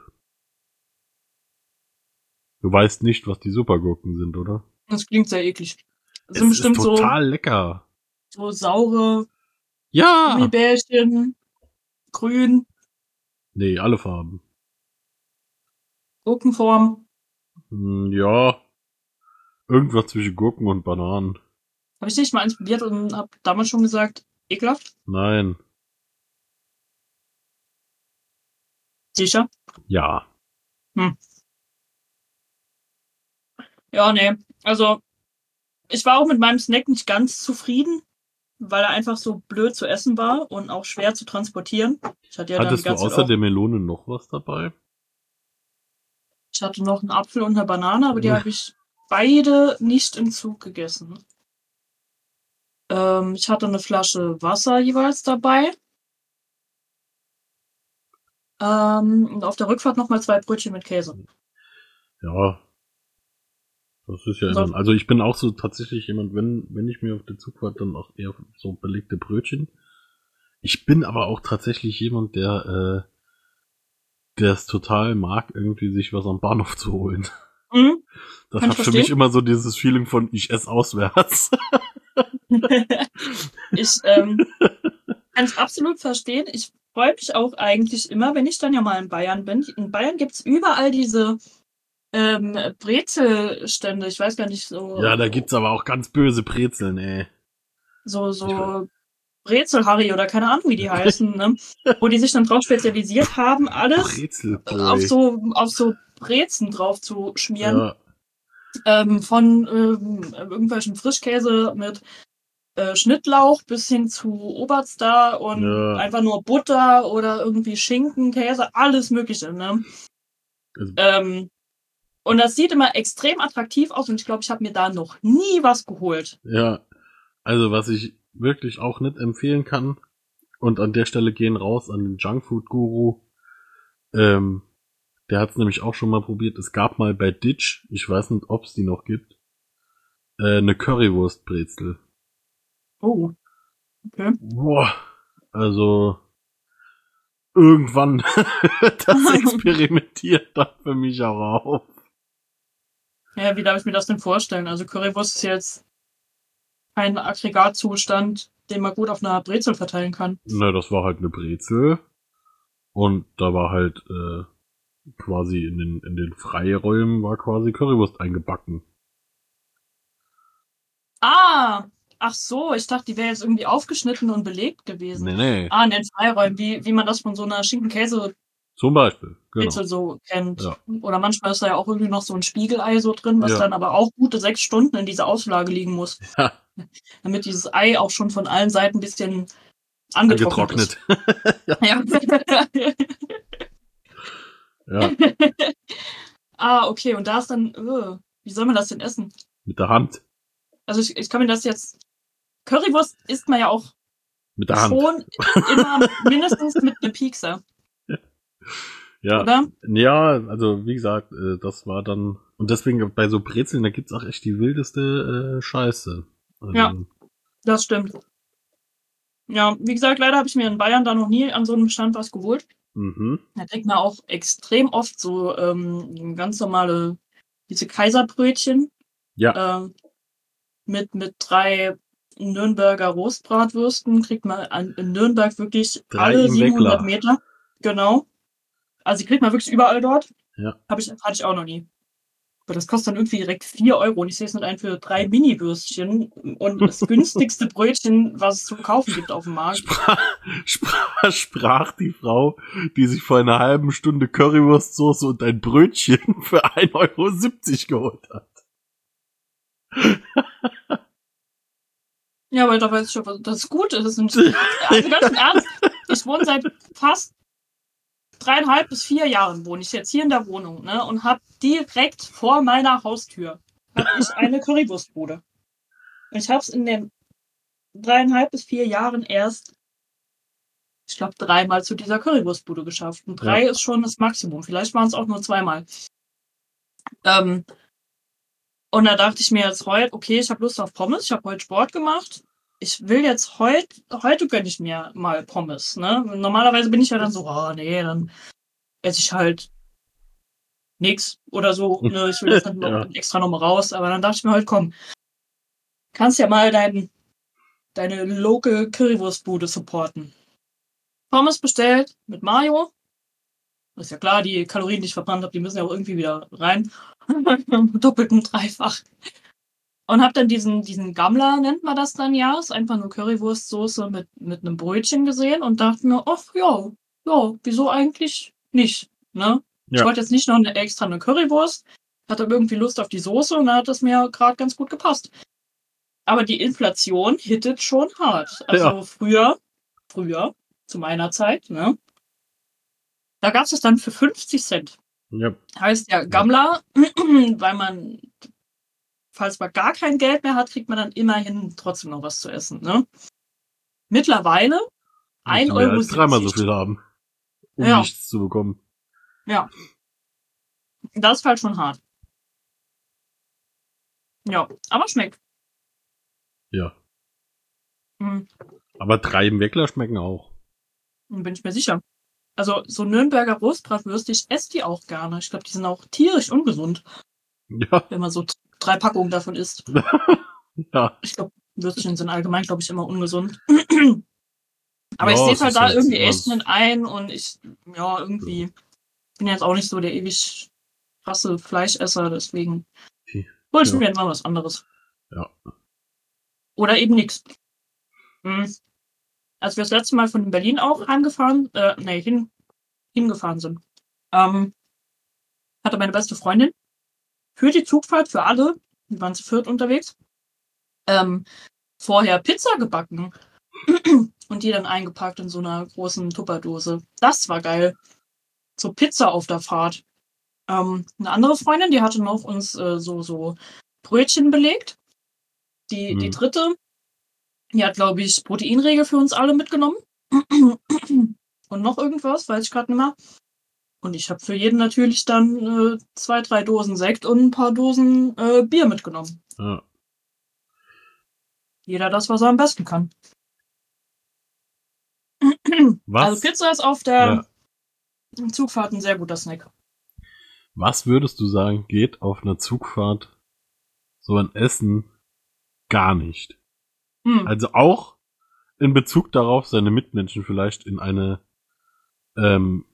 Du weißt nicht, was die Supergurken sind, oder? Das klingt sehr eklig. Das Es sind ist bestimmt so, total lecker. so saure Ja! Gummibärchen. Grün. Nee, alle Farben. Gurkenform. Hm, ja. Irgendwas zwischen Gurken und Bananen. Habe ich nicht mal eins probiert und habe damals schon gesagt, ekelhaft. Nein. Sicher? Ja. Ja, nee. Also, ich war auch mit meinem Snack nicht ganz zufrieden, weil er einfach so blöd zu essen war und auch schwer zu transportieren. Ich hatte ja dann die Hattest du ganze außer Zeit auch, der Melone noch was dabei? ich hatte noch einen Apfel und eine Banane, aber die Ja. habe ich beide nicht im Zug gegessen. Ähm, ich hatte eine Flasche Wasser jeweils dabei. Ähm, und auf der Rückfahrt nochmal zwei Brötchen mit Käse. Ja. Das ist ja So. dann, also ich bin auch so tatsächlich jemand, wenn, wenn ich mir auf der Zugfahrt dann auch eher so belegte Brötchen. Ich bin aber auch tatsächlich jemand, der, äh, der es total mag, irgendwie sich was am Bahnhof zu holen. Mhm. Das Kann hat ich für mich verstehen. immer so dieses Feeling von, ich esse auswärts. Ich ähm, kann es absolut verstehen. Ich freue mich auch eigentlich immer, wenn ich dann ja mal in Bayern bin. In Bayern gibt's überall diese ähm, Brezelstände. Ich weiß gar nicht, so Ja, da gibt's aber auch ganz böse Brezeln, ey. so, Ich so Brezel-Harry oder keine Ahnung, wie die heißen, ne? Wo die sich dann drauf spezialisiert haben, alles Brezelboy. auf so, auf so Brezen drauf zu schmieren. Ja, Ähm, von ähm, irgendwelchen Frischkäse mit äh, Schnittlauch bis hin zu Oberstar und Ja. einfach nur Butter oder irgendwie Schinken, Käse, alles Mögliche, ne? Also- Ähm, und das sieht immer extrem attraktiv aus und ich glaube, ich habe mir da noch nie was geholt. ja. Also was ich wirklich auch nicht empfehlen kann, und an der Stelle gehen raus an den Junkfood-Guru, ähm, der hat's nämlich auch schon mal probiert. Es gab mal bei Ditch, ich weiß nicht, ob's die noch gibt, äh, eine Currywurstbrezel. Oh. Okay. Boah, also irgendwann hört das Experimentiert dann für mich auch auf. Ja, wie darf ich mir das denn vorstellen? Also Currywurst ist jetzt ein Aggregatzustand, den man gut auf einer Brezel verteilen kann. Na, das war halt eine Brezel und da war halt äh, quasi in den in den Freiräumen war quasi Currywurst eingebacken. Ah! Ach so, ich dachte, die wäre jetzt irgendwie aufgeschnitten und belegt gewesen. Nee, nee. Ah, in den Freiräumen, wie, wie man das von so einer Schinken-Käse-Brezel Zum Beispiel, genau. so kennt. Ja. Oder manchmal ist da ja auch irgendwie noch so ein Spiegelei so drin, was Ja. dann aber auch gute sechs Stunden in dieser Auslage liegen muss. Ja. Damit dieses Ei auch schon von allen Seiten ein bisschen angetrocknet, Angetrocknet. ist. Ja. Ja, Ah, okay, und da ist dann, äh, wie soll man das denn essen? mit der Hand. Also ich, ich kann mir das jetzt Currywurst isst man ja auch Mit der Hand. schon immer mindestens mit einer Piekse. Ja. Oder? Ja, also wie gesagt, äh, das war dann. Und deswegen bei so Brezeln, da gibt's auch echt die wildeste äh, Scheiße. Also, Ja. Das stimmt. Ja, wie gesagt, leider habe ich mir in Bayern da noch nie an so einem Stand was geholt. Mhm. Da kriegt man auch extrem oft so ähm, ganz normale, diese Kaiserbrötchen. Ja. Ähm, mit, mit drei Nürnberger Rostbratwürsten kriegt man an, in Nürnberg wirklich Drei alle im siebenhundert Weckler. Meter. Genau. Also die kriegt man wirklich überall dort. Ja. Hab ich, hatte ich auch noch nie. Aber das kostet dann irgendwie direkt vier Euro und ich sehe es nicht ein für drei Mini-Würstchen und das günstigste Brötchen, was es zu kaufen gibt auf dem Markt. Sprach, sprach, sprach die Frau, die sich vor einer halben Stunde Currywurstsoße und ein Brötchen für ein Euro siebzig geholt hat. Ja, weil da weiß ich aber, das ist gut. Das ist ein, also ganz im Ernst, ich wohne seit fast dreieinhalb bis vier Jahren wohne ich jetzt hier in der Wohnung, ne, und habe direkt vor meiner Haustür hab ich eine Currywurstbude. Und ich habe es in den dreieinhalb bis vier Jahren erst, ich glaube, dreimal zu dieser Currywurstbude geschafft. Und drei Ja. ist schon das Maximum. Vielleicht waren es auch nur zweimal. Ähm, und da dachte ich mir jetzt heute, okay, ich habe Lust auf Pommes, ich habe heute Sport gemacht. Ich will jetzt heute, heute gönne ich mir mal Pommes, ne? Normalerweise bin ich ja dann so, oh nee, dann esse ich halt nix oder so, ne? Ich will jetzt nicht noch Ja. extra nochmal raus, aber dann dachte ich mir halt, komm, kannst ja mal dein, deine local Currywurstbude supporten. Pommes bestellt mit Mayo. Ist ja klar, die Kalorien, die ich verbrannt habe, die müssen ja auch irgendwie wieder rein. Doppelt und dreifach. Und hab dann diesen, diesen Gammler, nennt man das dann ja, ist einfach nur Currywurstsoße mit, mit einem Brötchen gesehen und dachte mir, ach ja, ja, wieso eigentlich nicht, ne? Ich Ja. wollte jetzt nicht noch eine, extra eine Currywurst, hatte irgendwie Lust auf die Soße und da hat das mir gerade ganz gut gepasst. Aber die Inflation hittet schon hart. Also Ja. früher, früher, zu meiner Zeit, ne? Da gab es es dann für fünfzig Cent. Ja. Heißt ja Gammler, weil man, falls man gar kein Geld mehr hat, kriegt man dann immerhin trotzdem noch was zu essen, ne? Mittlerweile ein Musst du mehr Euro als dreimal so siebzig. viel haben, um Ja. nichts zu bekommen. Ja. Das ist halt schon hart. Ja, aber schmeckt. Ja. Mhm. Aber drei im Weckler schmecken auch. Bin ich mir sicher. Also so Nürnberger Rostbratwürste, ich esse die auch gerne. Ich glaube, die sind auch tierisch ungesund, Ja. wenn man so t- drei Packungen davon isst. Ja. Ich glaube, Würstchen sind allgemein, glaube ich, immer ungesund. Aber Ja, ich sehe es halt ist da halt irgendwie immer echt so- nicht ein und ich, ja, irgendwie bin jetzt auch nicht so der ewig krasse Fleischesser, deswegen Okay. hol ich Ja. mir jetzt mal was anderes. Ja. Oder eben nichts. Mhm. Als wir das letzte Mal von Berlin auch heimgefahren, äh, nee, hin, hingefahren sind, ähm, hatte meine beste Freundin für die Zugfahrt, für alle, wir waren zu viert unterwegs, ähm, vorher Pizza gebacken und die dann eingepackt in so einer großen Tupperdose. Das war geil. So Pizza auf der Fahrt. Ähm, eine andere Freundin, die hatte noch uns äh, so, so Brötchen belegt. Die, die Mhm. dritte, die hat, glaube ich, Proteinriegel für uns alle mitgenommen. Und noch irgendwas, weiß ich gerade nicht mehr. Und ich habe für jeden natürlich dann äh, zwei, drei Dosen Sekt und ein paar Dosen äh, Bier mitgenommen. Ja. Jeder das, was er am besten kann. Was, Also Pizza ist auf der Ja. Zugfahrt ein sehr guter Snack. was würdest du sagen, geht auf einer Zugfahrt so ein Essen gar nicht? Hm. Also auch in Bezug darauf, seine Mitmenschen vielleicht in eine ähm,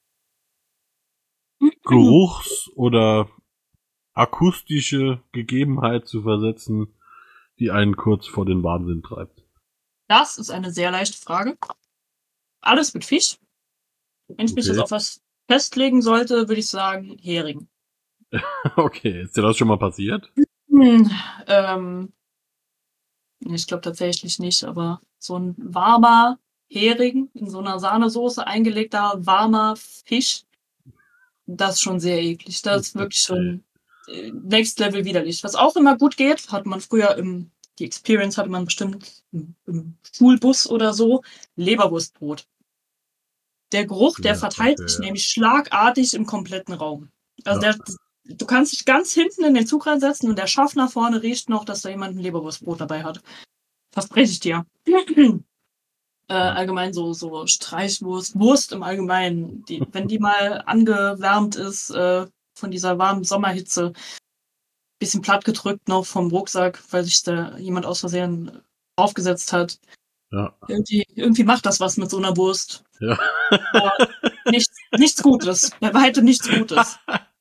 Geruchs- oder akustische Gegebenheit zu versetzen, die einen kurz vor den Wahnsinn treibt. Das ist eine sehr leichte Frage. Alles mit Fisch. Wenn ich mich Okay. jetzt auf was festlegen sollte, würde ich sagen Hering. Okay, ist dir das schon mal passiert? Hm, ähm, ich glaube tatsächlich nicht, aber so ein warmer Hering in so einer Sahnesoße eingelegter warmer Fisch, das ist schon sehr eklig. Das ist wirklich schon äh, Next Level widerlich. Was auch immer gut geht, hat man früher im die Experience hatte man bestimmt im, im Schulbus oder so, Leberwurstbrot. Der Geruch, der Ja, verteilt okay, sich ja. nämlich schlagartig im kompletten Raum. Also Ja. der, du kannst dich ganz hinten in den Zug reinsetzen und der Schaffner vorne riecht noch, dass da jemand ein Leberwurstbrot dabei hat. Verspreche ich dir. äh, allgemein so, so Streichwurst, Wurst im Allgemeinen, die, wenn die mal angewärmt ist äh, von dieser warmen Sommerhitze, bisschen platt gedrückt noch vom Rucksack, weil sich da jemand aus Versehen aufgesetzt hat. Ja. Irgendwie, irgendwie macht das was mit so einer Wurst. Ja. Aber nichts, nichts Gutes. Bei weitem nichts Gutes.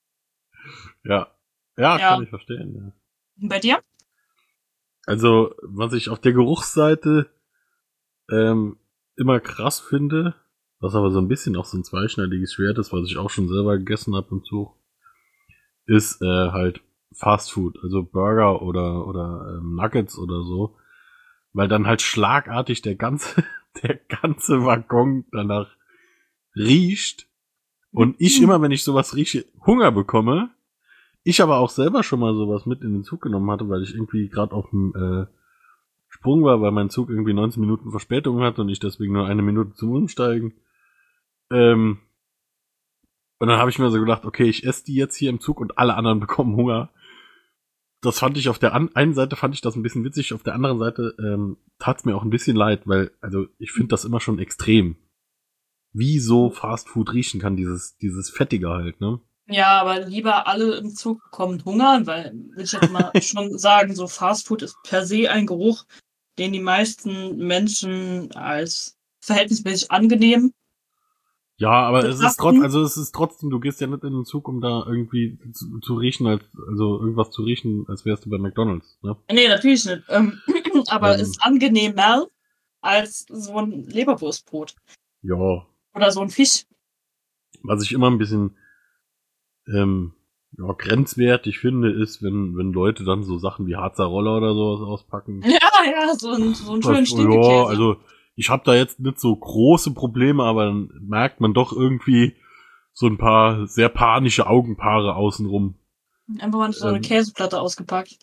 Ja. Ja, Ja. kann ich verstehen, ja. Und bei dir? Also, was ich auf der Geruchsseite ähm, immer krass finde, was aber so ein bisschen auch so ein zweischneidiges Schwert ist, was ich auch schon selber gegessen habe im Zug, ist äh, halt Fast Food, also Burger oder oder ähm, Nuggets oder so, weil dann halt schlagartig der ganze der ganze Waggon danach riecht und ich immer, wenn ich sowas rieche, Hunger bekomme. Ich aber auch selber schon mal sowas mit in den Zug genommen hatte, weil ich irgendwie gerade auf dem äh, Sprung war, weil mein Zug irgendwie neunzehn Minuten Verspätung hat und ich deswegen nur eine Minute zum Umsteigen. Ähm, und dann habe ich mir so gedacht, okay, ich esse die jetzt hier im Zug und alle anderen bekommen Hunger. Das fand ich auf der an- einen Seite fand ich das ein bisschen witzig, auf der anderen Seite ähm, tat es mir auch ein bisschen leid, weil, also ich finde das immer schon extrem, wie so Fast Food riechen kann, dieses, dieses Fettige halt, ne? Ja, aber lieber alle im Zug bekommen Hunger, weil, will ich jetzt mal schon sagen, so Fastfood ist per se ein Geruch, den die meisten Menschen als verhältnismäßig angenehm. Ja, aber es ist Betrachten. trotzdem, also es ist trotzdem, du gehst ja nicht in den Zug, um da irgendwie zu, zu riechen, als, also irgendwas zu riechen, als wärst du bei McDonald's, ne? Nee, natürlich nicht. Ähm, aber Ähm. ist angenehmer als so ein Leberwurstbrot. Ja, Oder so ein Fisch. was ich immer ein bisschen ähm, ja, grenzwertig finde, ist, wenn, wenn Leute dann so Sachen wie Harzer Roller oder sowas auspacken. Ja, ja, so ein, so ein schönen Das- Stinkekäse. Ja, also ich habe da jetzt nicht so große Probleme, aber dann merkt man doch irgendwie so ein paar sehr panische Augenpaare außenrum. Einfach mal so eine ähm. Käseplatte ausgepackt.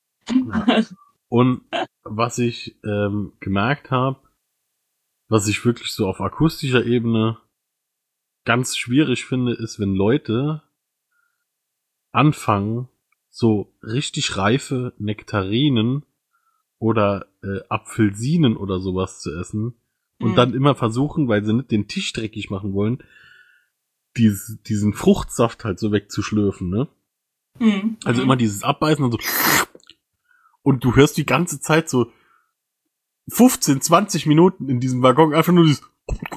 Und was ich ähm, gemerkt habe, was ich wirklich so auf akustischer Ebene ganz schwierig finde, ist, wenn Leute anfangen, so richtig reife Nektarinen oder äh, Apfelsinen oder sowas zu essen und Mhm. dann immer versuchen, weil sie nicht den Tisch dreckig machen wollen, dies, diesen Fruchtsaft halt so wegzuschlürfen, ne? Mhm. Also Mhm. immer dieses Abbeißen und so. Und du hörst die ganze Zeit so fünfzehn, zwanzig Minuten in diesem Waggon einfach nur dieses.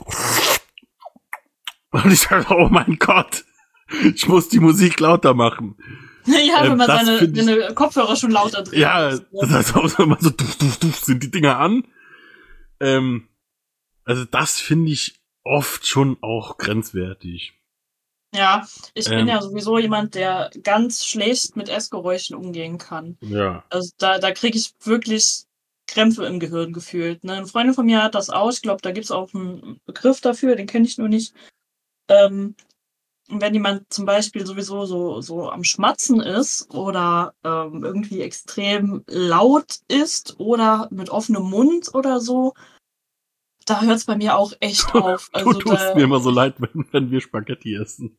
Und ich dachte, oh mein Gott, ich muss die Musik lauter machen. Ja, wenn Ähm, man das seine, find ich- seine Kopfhörer schon lauter dreht. Ja, das heißt auch immer so, duf, duf, duf, sind die Dinger an. Ähm, also das finde ich oft schon auch grenzwertig. Ja, ich bin Ähm. ja sowieso jemand, der ganz schlecht mit Essgeräuschen umgehen kann. Ja. Also da, da kriege ich wirklich Krämpfe im Gehirn gefühlt. Ne? Eine Freundin von mir hat das auch. Ich glaube, da gibt es auch einen Begriff dafür, den kenne ich nur nicht. Ähm, wenn jemand zum Beispiel sowieso so, so am Schmatzen ist oder ähm, irgendwie extrem laut ist oder mit offenem Mund oder so, da hört es bei mir auch echt auf. Du Also tust da, mir immer so leid, wenn, wenn wir Spaghetti essen.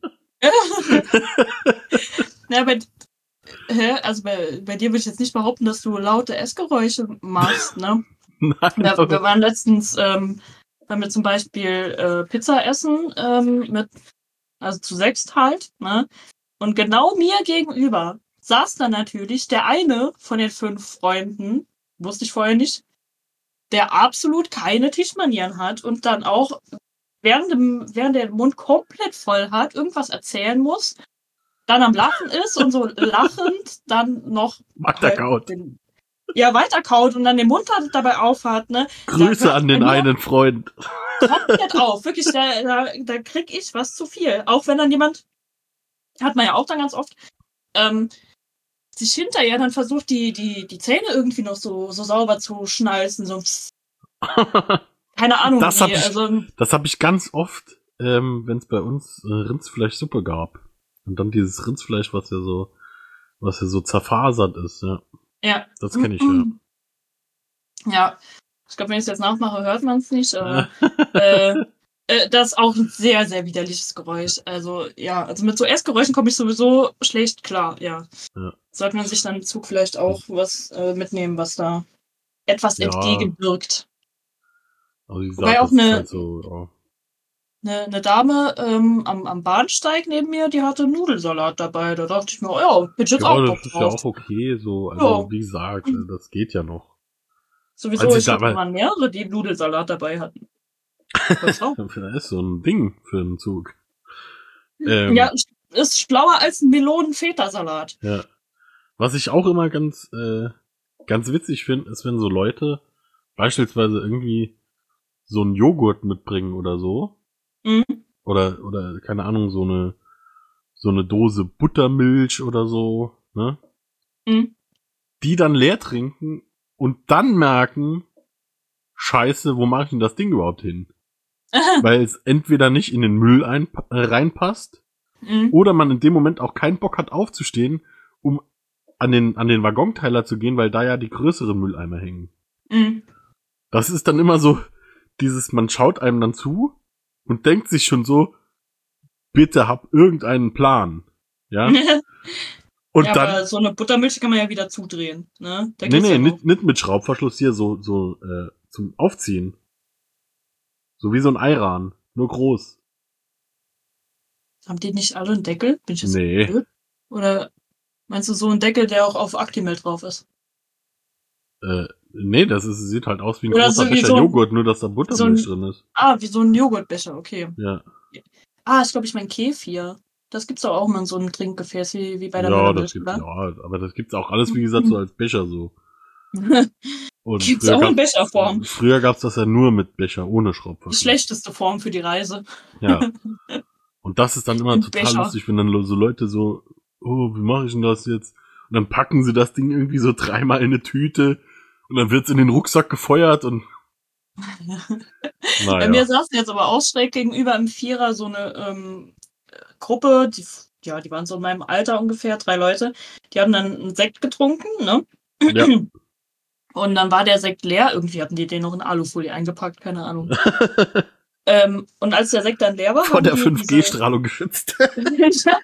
Ja, bei, hä? Also bei, bei dir würde ich jetzt nicht behaupten, dass du laute Essgeräusche machst, ne? Nein, Wir, wir aber, waren letztens, ähm, wenn wir zum Beispiel äh, Pizza essen, ähm, mit, also zu sechst halt, ne? Und genau mir gegenüber saß dann natürlich der eine von den fünf Freunden, wusste ich vorher nicht, der absolut keine Tischmanieren hat und dann auch während, dem, während der den Mund komplett voll hat, irgendwas erzählen muss, dann am Lachen ist und so lachend dann noch weiterkaut. den, ja, weiterkaut und dann den Mund halt dabei aufhat, ne? Grüße Da hört an den bei mir einen Freund. komplett auf. Wirklich, da, da, da krieg ich was zu viel. Auch wenn dann jemand, hat man ja auch dann ganz oft, ähm, sich hinterher dann versucht, die, die, die Zähne irgendwie noch so, so sauber zu schnalzen, so, keine Ahnung Das wie, hab ich- also, Das habe ich ganz oft, ähm, wenn es bei uns äh, Rindsfleischsuppe gab. Und dann dieses Rindsfleisch, was ja so, was ja so zerfasert ist, ja. ja. Das kenne ich, ja. Ja, ich glaube, wenn ich es jetzt nachmache, hört man es nicht, aber äh, äh, das ist auch ein sehr, sehr widerliches Geräusch. Also, ja, also mit so Essgeräuschen komme ich sowieso schlecht klar, ja. Ja. Sollte man sich dann im Zug vielleicht auch was äh, mitnehmen, was da etwas Ja. entgegenwirkt. Also wie gesagt, Wobei auch das ist eine- halt so, ja. Eine, eine Dame ähm, am, am Bahnsteig neben mir, die hatte Nudelsalat dabei. Da dachte ich mir, ja, bin ich jetzt Ja, auch Bock das ist ja drauf. auch okay, so, also Ja. wie gesagt, äh, das geht ja noch. Sowieso, als ich ich hatte dabei- mal mehrere, die Nudelsalat dabei hatten. Was auch? Das ist so ein Ding für einen Zug. Ähm, Ja, ist schlauer als ein Melonen-Feta-Salat. Ja. Was ich auch immer ganz, äh, ganz witzig finde, ist, wenn so Leute beispielsweise irgendwie so einen Joghurt mitbringen oder so. Mhm. Oder, oder, keine Ahnung, so eine, so eine Dose Buttermilch oder so, ne? Mhm. Die dann leer trinken und dann merken, Scheiße, wo mache ich denn das Ding überhaupt hin? Weil es entweder nicht in den Müll ein, äh, reinpasst, Mhm. oder man in dem Moment auch keinen Bock hat aufzustehen, um an den, an den Waggonteiler zu gehen, weil da ja die größeren Mülleimer hängen. Mhm. Das ist dann immer so, dieses, man schaut einem dann zu und denkt sich schon so, bitte hab irgendeinen Plan. Ja? Und ja, dann, aber so eine Buttermilch kann man ja wieder zudrehen. Ne? Da nee, geht's nee, ja noch. nicht, nicht mit Schraubverschluss hier, so, so, äh, zum Aufziehen. So wie so ein Ayran, nur groß. Haben die nicht alle einen Deckel? Bin ich jetzt Nee. blöd? Oder meinst du so einen Deckel, der auch auf Actimel drauf ist? Äh, nee, das ist, sieht halt aus wie ein Oder großer so wie Becher so ein- Joghurt, nur dass da Buttermilch so ein- drin ist. Ah, wie so ein Joghurtbecher, okay. Ja. Ah, ich glaube, ich mein Kefir. Das gibt's doch auch mal in so einem Trinkgefäß, wie, wie bei der Ja, Müllermilch, das gibt's, oder? ja, aber das gibt's auch alles, wie gesagt, so als Becher so. Und Gibt's früher auch in gab's- Becherform. Früher gab's das ja nur mit Becher, ohne Die Schraubverschluss. schlechteste Form für die Reise. Ja. Und das ist dann immer Im total Becher. lustig, wenn dann so Leute so, oh, wie mache ich denn das jetzt? Und dann packen sie das Ding irgendwie so dreimal in eine Tüte und dann wird's in den Rucksack gefeuert und Bei mir naja. saßen jetzt aber auch schräg gegenüber im Vierer so eine ähm, Gruppe, die, ja, die waren so in meinem Alter ungefähr, drei Leute. Die haben dann einen Sekt getrunken, ne? Ja. Und dann war der Sekt leer. Irgendwie hatten die den noch in Alufolie eingepackt, keine Ahnung. ähm, und als der Sekt dann leer war, Vor haben der die fünf G-Strahlung geschützt. diese-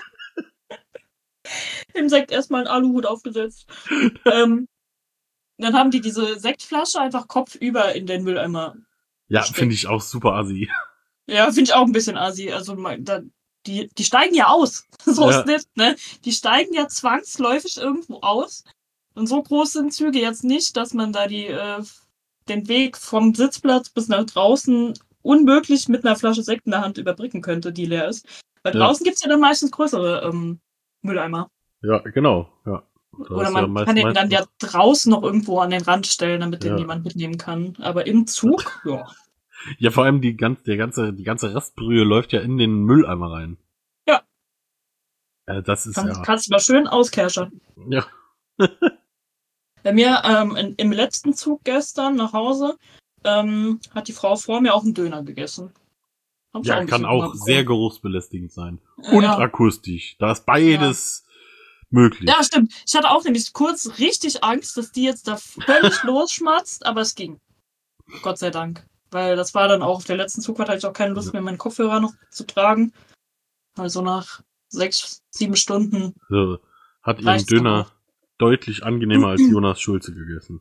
Dem Sekt erstmal einen Aluhut aufgesetzt. ähm, dann haben die diese Sektflasche einfach kopfüber in den Mülleimer. Ja, Stimmt. finde ich auch super assi. Ja, finde ich auch ein bisschen assi. Also mein- da, die, die steigen ja aus. So Ja. ist nicht, ne? Die steigen ja zwangsläufig irgendwo aus. Und so groß sind Züge jetzt nicht, dass man da die äh, den Weg vom Sitzplatz bis nach draußen unmöglich mit einer Flasche Sekt in der Hand überbrücken könnte, die leer ist. Weil Ja. draußen gibt's ja dann meistens größere ähm, Mülleimer. Ja, genau. Ja. Da Oder ist man ja meist- kann den dann meistens- ja draußen noch irgendwo an den Rand stellen, damit den Ja. jemand mitnehmen kann. Aber im Zug, ja. Ja, vor allem die ganze, der ganze, die ganze Restbrühe läuft ja in den Mülleimer rein. Ja. Äh, das ist Kann, ja. Kannst du mal schön auskerschern. Ja. Bei mir ähm, in, im letzten Zug gestern nach Hause ähm, hat die Frau vor mir auch einen Döner gegessen. Hab ich Ja, ein kann bisschen auch Hunger sehr bekommen. geruchsbelästigend sein. Und ja. akustisch. Da ist beides möglich. Ja, stimmt. Ich hatte auch nämlich kurz richtig Angst, dass die jetzt da völlig losschmatzt, aber es ging. Gott sei Dank. Weil das war dann auch auf der letzten Zugfahrt, hatte ich auch keine Lust mehr, meinen Kopfhörer noch zu tragen. Also nach sechs, sieben Stunden. So, hat ihren Reicht's dann Döner auch. deutlich angenehmer als Jonas Schulze gegessen.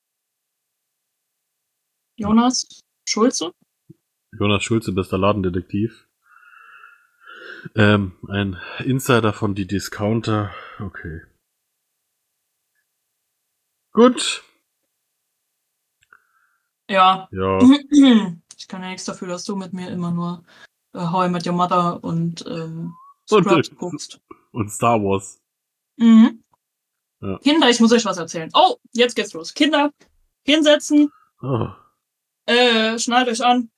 Jonas Schulze? Jonas Schulze, bester Ladendetektiv. Ähm, ein Insider von die Discounter. Okay. Gut. Ja. Ja. Ich kann ja nichts dafür, dass du mit mir immer nur äh, How I Met Your Mother und ähm, Und- Scrubs guckst. Und Star Wars. Mhm. Ja. Kinder, ich muss euch was erzählen. Oh, jetzt geht's los. Kinder, hinsetzen, Oh. äh, schnallt euch an.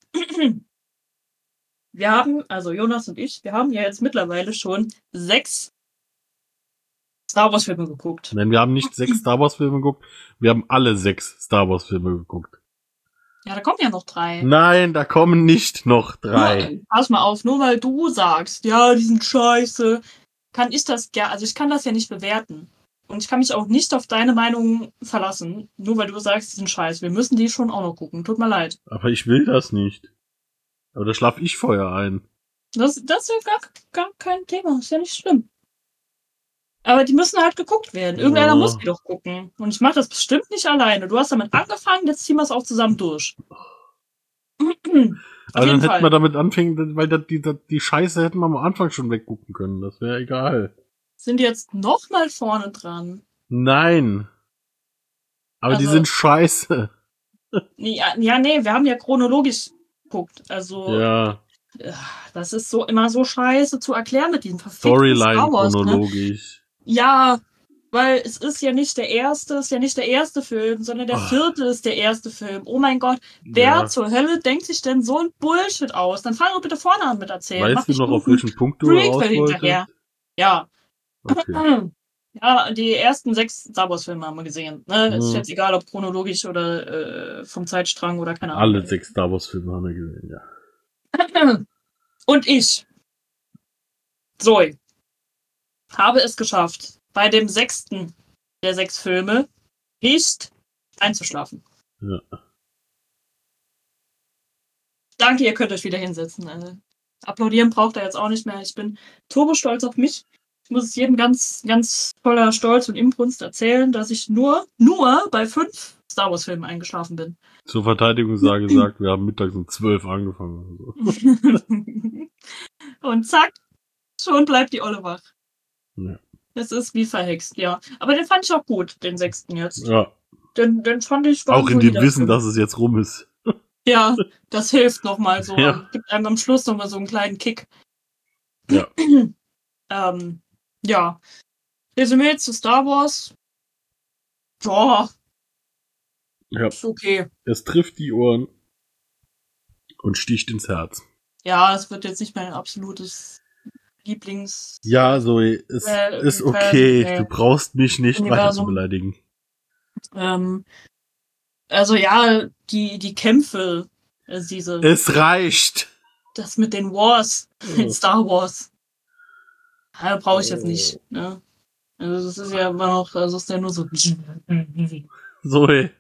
Wir haben, also Jonas und ich, wir haben ja jetzt mittlerweile schon sechs Star Wars Filme geguckt. Nein, wir haben nicht sechs Star Wars Filme geguckt. Wir haben alle sechs Star Wars Filme geguckt. Ja, da kommen ja noch drei. Nein, da kommen nicht noch drei. Nur, pass mal auf, nur weil du sagst, ja, die sind scheiße, kann ich das ja, also ich kann das ja nicht bewerten. Und ich kann mich auch nicht auf deine Meinung verlassen, nur weil du sagst, die sind scheiße. Wir müssen die schon auch noch gucken. Tut mir leid. Aber ich will das nicht. Aber da schlaf ich vorher ein. Das, das ist ja gar, gar kein Thema. Ist ja nicht schlimm. Aber die müssen halt geguckt werden. Irgendeiner Ja. muss die doch gucken. Und ich mache das bestimmt nicht alleine. Du hast damit angefangen, jetzt ziehen wir es auch zusammen durch. Auf Aber dann jeden hätten Fall. wir damit anfangen, weil das, die, das, die Scheiße hätten wir am Anfang schon weggucken können. Das wäre egal. Sind jetzt noch mal vorne dran. Nein. Aber die Also- sind scheiße. Ja, ja, nee, wir haben ja chronologisch geguckt. Also, Ja. das ist so immer so scheiße zu erklären mit diesem verfickten Storyline Star Wars, ne? chronologisch. Ja, weil es ist ja nicht der erste, ist ja nicht der erste Film, sondern der Oh. vierte ist der erste Film. Oh mein Gott, wer Ja. zur Hölle denkt sich denn so ein Bullshit aus? Dann fang doch bitte vorne an mit erzählen. Mach Weißt du nicht noch, nur auf ein welchen Punkt du raus Prequel hinterher. wolltest? Ja. Okay. Ja, die ersten sechs Star Wars Filme haben wir gesehen. Ne? Ist Mhm. jetzt egal, ob chronologisch oder äh, vom Zeitstrang oder keine Ahnung. Alle sechs Star Wars Filme haben wir gesehen, ja. Und ich, Zoe, habe es geschafft, bei dem sechsten der sechs Filme nicht einzuschlafen. Ja. Danke, ihr könnt euch wieder hinsetzen. Äh, applaudieren braucht er jetzt auch nicht mehr. Ich bin turbo stolz auf mich. Ich muss es jedem ganz, ganz voller Stolz und Inbrunst erzählen, dass ich nur, nur bei fünf Star Wars Filmen eingeschlafen bin. Zur Verteidigung sei gesagt, wir haben mittags um zwölf angefangen. Oder so. Und zack, schon bleibt die Olle wach. Ja. Es ist wie verhext, ja. Aber den fand ich auch gut, den sechsten jetzt. Ja. Den, den fand ich... war Auch ein in dem solider Wissen, Film. dass es jetzt rum ist. Ja, das hilft nochmal so. Ja. Gibt einem am Schluss nochmal so einen kleinen Kick. Ja. ähm, ja. Resümee zu Star Wars. Boah, Ja. ist okay. Es trifft die Ohren und sticht ins Herz. Ja, es wird jetzt nicht mein absolutes Lieblings... Ja, Zoe, es Äh, ist okay. äh, Du brauchst mich nicht weiter zu Universum. beleidigen. Ähm, also ja, die, die Kämpfe, also diese, Es reicht. das mit den Wars in Oh. Star Wars. Ja, brauche ich jetzt nicht. Ne? Also das ist ja immer noch, also ist ja nur so. Zoe.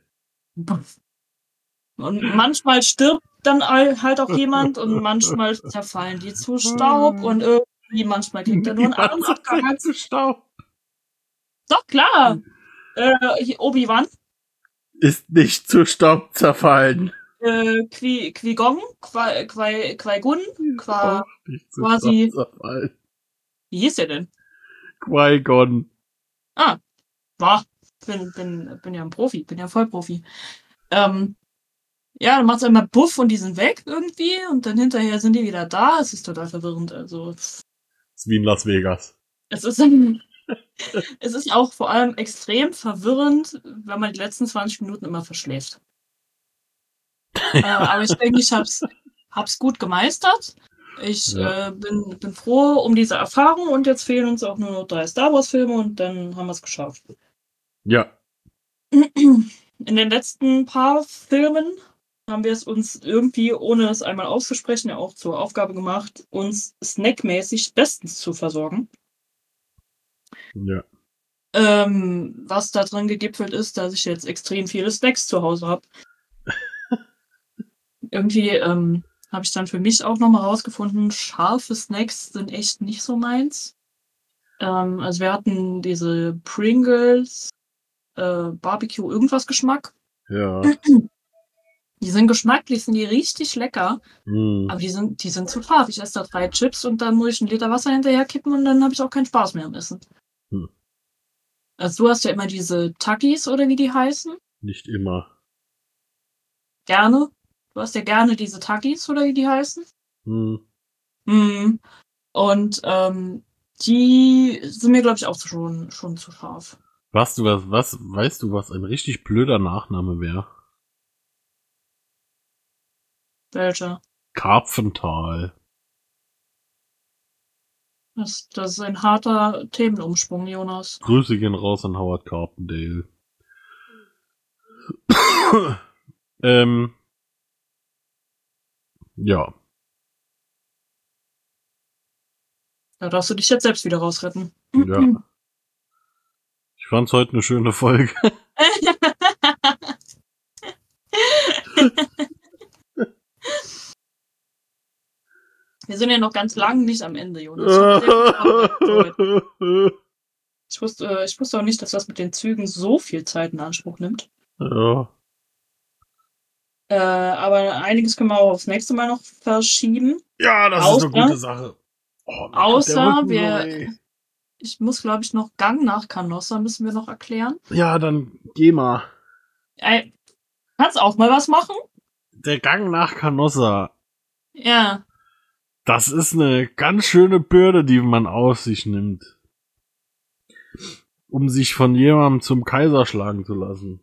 Und manchmal stirbt dann all- halt auch jemand und manchmal zerfallen die zu Staub und irgendwie manchmal kriegt er nur einen Arm abgehackt. zu Staub. Doch, klar. Äh, hier Obi-Wan, Ist nicht zu Staub zerfallen. äh, Qui- Qui-Gon, Qui- Qui- Qui-Gon, Qua, Auch nicht zu quasi- Staub zerfallen. wie hieß der denn? Qui-Gon. Ah, war. Bin, bin, bin ja ein Profi, bin ja Vollprofi. Ähm, ja, dann macht's einmal Buff und die sind weg irgendwie und dann hinterher sind die wieder da. Es ist total verwirrend. Also, Ist wie in Las Vegas. es ist, es ist auch vor allem extrem verwirrend, wenn man die letzten zwanzig Minuten immer verschläft. äh, aber ich denke, ich hab's, hab's gut gemeistert. Ich Ja. äh, bin, bin froh um diese Erfahrung und jetzt fehlen uns auch nur noch drei Star Wars Filme und dann haben wir es geschafft. Ja. In den letzten paar Filmen haben wir es uns irgendwie, ohne es einmal auszusprechen, ja auch zur Aufgabe gemacht, uns snackmäßig bestens zu versorgen. Ja. Ähm, was da drin gegipfelt ist, dass ich jetzt extrem viele Snacks zu Hause habe. Irgendwie ähm, habe ich dann für mich auch nochmal rausgefunden, scharfe Snacks sind echt nicht so meins. Ähm, also wir hatten diese Pringles äh, Barbecue irgendwas Geschmack. Ja. Die sind geschmacklich, sind die richtig lecker, Hm. aber die sind, die sind zu scharf. Ich esse da drei Chips und dann muss ich einen Liter Wasser hinterher kippen und dann habe ich auch keinen Spaß mehr am Essen. Hm. Also du hast ja immer diese Takis oder wie die heißen. Nicht immer. Gerne. Du hast ja gerne diese Takis oder wie die heißen. Hm. Mhm. Und ähm, die sind mir, glaube ich, auch schon, schon zu scharf. Weißt du was, was, weißt du, was ein richtig blöder Nachname wäre? Welche? Karpfental. Das, das ist ein harter Themenumsprung, Jonas. Grüße gehen raus an Howard Carpendale. ähm. Ja. Da darfst du dich jetzt selbst wieder rausretten. Ja. Ich Ich fand's heute eine schöne Folge. Wir sind ja noch ganz lang nicht am Ende, Jonas. Ich wusste, äh, ich wusste auch nicht, dass das mit den Zügen so viel Zeit in Anspruch nimmt. Ja. Äh, aber einiges können wir auch aufs nächste Mal noch verschieben. Ja, das Außer, ist eine gute Sache. Oh, außer wir... Ich muss, glaube ich, noch Gang nach Canossa müssen wir noch erklären. Ja, dann geh mal. Ey, kannst auch mal was machen? Der Gang nach Canossa. Ja. Das ist eine ganz schöne Bürde, die man auf sich nimmt. Um sich von jemandem zum Kaiser schlagen zu lassen.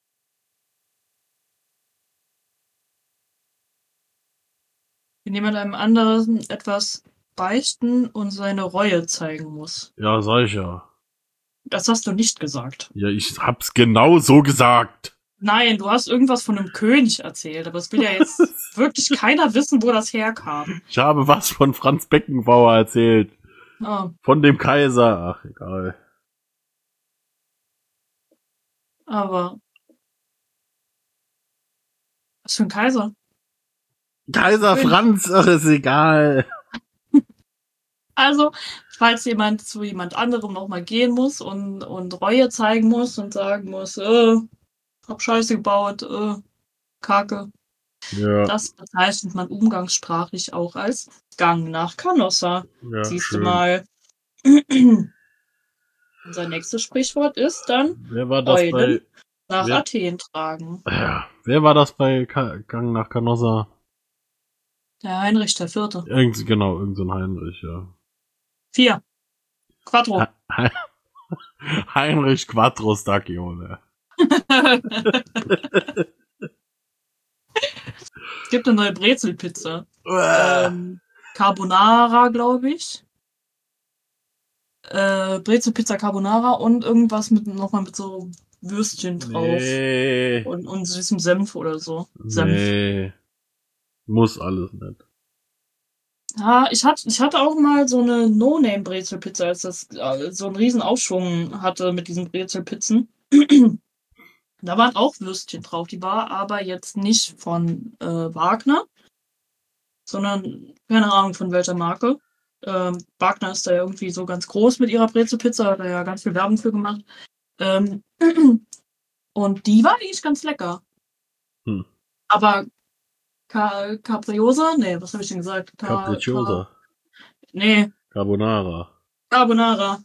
Wenn jemand einem anderen etwas beichten und seine Reue zeigen muss. Ja, sag ich ja. Das hast du nicht gesagt. Ja, ich hab's genau so gesagt. Nein, du hast irgendwas von einem König erzählt, aber es will ja jetzt wirklich keiner wissen, wo das herkam. Ich habe was von Franz Beckenbauer erzählt. Oh. Von dem Kaiser. Ach, egal. Aber... Was für ein Kaiser? Kaiser Franz, ach, ist egal. Also, falls jemand zu jemand anderem nochmal gehen muss und, und Reue zeigen muss und sagen muss, äh, hab Scheiße gebaut, äh, Kacke. Ja. Das bezeichnet man umgangssprachlich auch als Gang nach Canossa. Ja, Siehst schön. du mal. Unser nächstes Sprichwort ist dann Wer war das Eulen bei... nach wer, Athen tragen. Ja, wer war das bei Ka- Gang nach Canossa? Der Heinrich der Vierte. Irgend, genau, irgend so ein Heinrich, ja. Vier. Quattro. He- Heinrich Quattro Stacchione. Es gibt eine neue Brezelpizza. ähm, Carbonara, glaube ich. Äh, Brezelpizza Carbonara und irgendwas mit nochmal mit so Würstchen drauf. Nee. Und, und süßem Senf oder so. Senf. Nee. Muss alles nicht. Ja, ich hatte, ich hatte auch mal so eine No-Name-Brezelpizza, als das äh, so einen riesen Aufschwung hatte mit diesen Brezelpizzen. Da waren auch Würstchen drauf. Die war aber jetzt nicht von äh, Wagner, sondern keine Ahnung von welcher Marke. Ähm, Wagner ist da ja irgendwie so ganz groß mit ihrer Brezelpizza, hat da ja ganz viel Werbung für gemacht. Ähm, und die war eigentlich ganz lecker. Hm. Aber Ca- Capriosa? Nee, was habe ich denn gesagt? Ca- Capricciosa. Ca- Nee, Carbonara. Carbonara.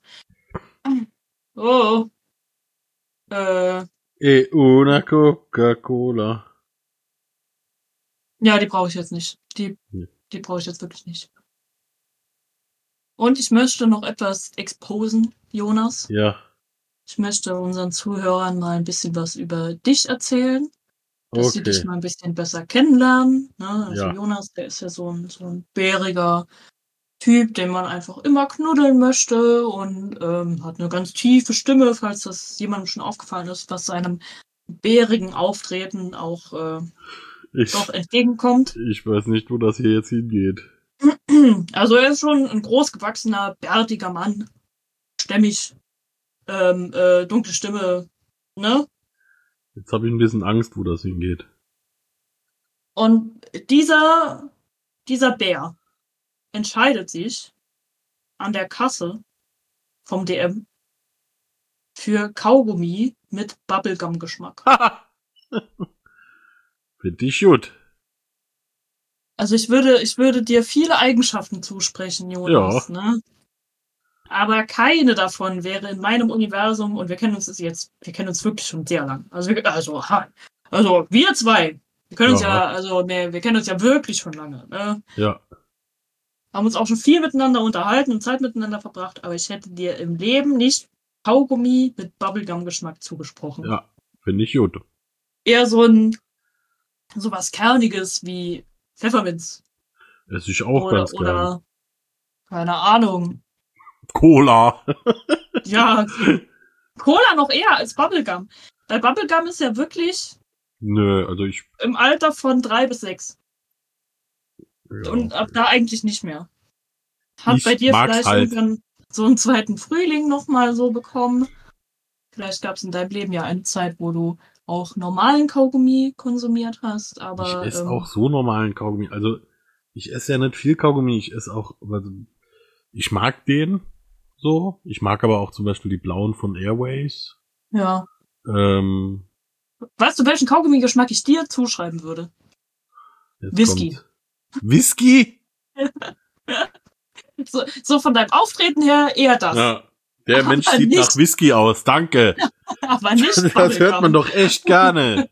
Oh. Äh, E una Coca-Cola. ja, die brauche ich jetzt nicht. Die, Nee. die brauche ich jetzt wirklich nicht. Und ich möchte noch etwas exposen, Jonas. Ja. Ich möchte unseren Zuhörern mal ein bisschen was über dich erzählen. Dass sie dich Okay. mal ein bisschen besser kennenlernen. Ne? Also Ja. Jonas, der ist ja so ein, so ein bäriger Typ, den man einfach immer knuddeln möchte und ähm, hat eine ganz tiefe Stimme, falls das jemandem schon aufgefallen ist, was seinem bärigen Auftreten auch äh, Ich, doch entgegenkommt. ich weiß nicht, wo das hier jetzt hingeht. Also er ist schon ein großgewachsener, bärtiger Mann. Stämmig, ähm, äh, dunkle Stimme, ne? Jetzt habe ich ein bisschen Angst, wo das hingeht. Und dieser, dieser Bär entscheidet sich an der Kasse vom D M für Kaugummi mit Bubblegum-Geschmack. Finde ich gut. Also ich würde, ich würde dir viele Eigenschaften zusprechen, Jonas, ne? Aber keine davon wäre in meinem Universum, und wir kennen uns das jetzt, wir kennen uns wirklich schon sehr lang. Also, wir, also, ha, also wir zwei, wir können uns Ja. ja, also ne, wir kennen uns ja wirklich schon lange, ne? Ja. Haben uns auch schon viel miteinander unterhalten und Zeit miteinander verbracht, aber ich hätte dir im Leben nicht Kaugummi mit Bubblegum-Geschmack zugesprochen. Ja. Finde ich gut. Eher so ein, so was Kerniges wie Pfefferminz. Esse ich auch oder, ganz gern. oder, keine Ahnung. Cola. Ja, Cola noch eher als Bubblegum. Weil Bubblegum ist ja wirklich Nö, also ich... im Alter von drei bis sechs. Ja, Und ab okay. da eigentlich nicht mehr. Hat Ich bei dir mag's vielleicht halt. irgendwann so einen zweiten Frühling nochmal so bekommen. Vielleicht gab es in deinem Leben ja eine Zeit, wo du auch normalen Kaugummi konsumiert hast, aber... Ich esse ähm, auch so normalen Kaugummi. Also, ich esse ja nicht viel Kaugummi, ich esse auch, also, ich mag den so. Ich mag aber auch zum Beispiel die blauen von Airways. Ja. Ähm, Weißt du, welchen Kaugummi-Geschmack ich dir zuschreiben würde? jetzt Whisky. kommt- Whisky? So, so von deinem Auftreten her eher das. Ja. Der Aber Mensch sieht nicht- nach Whisky aus, danke. Aber nicht Das Bubblegum. hört man doch echt gerne.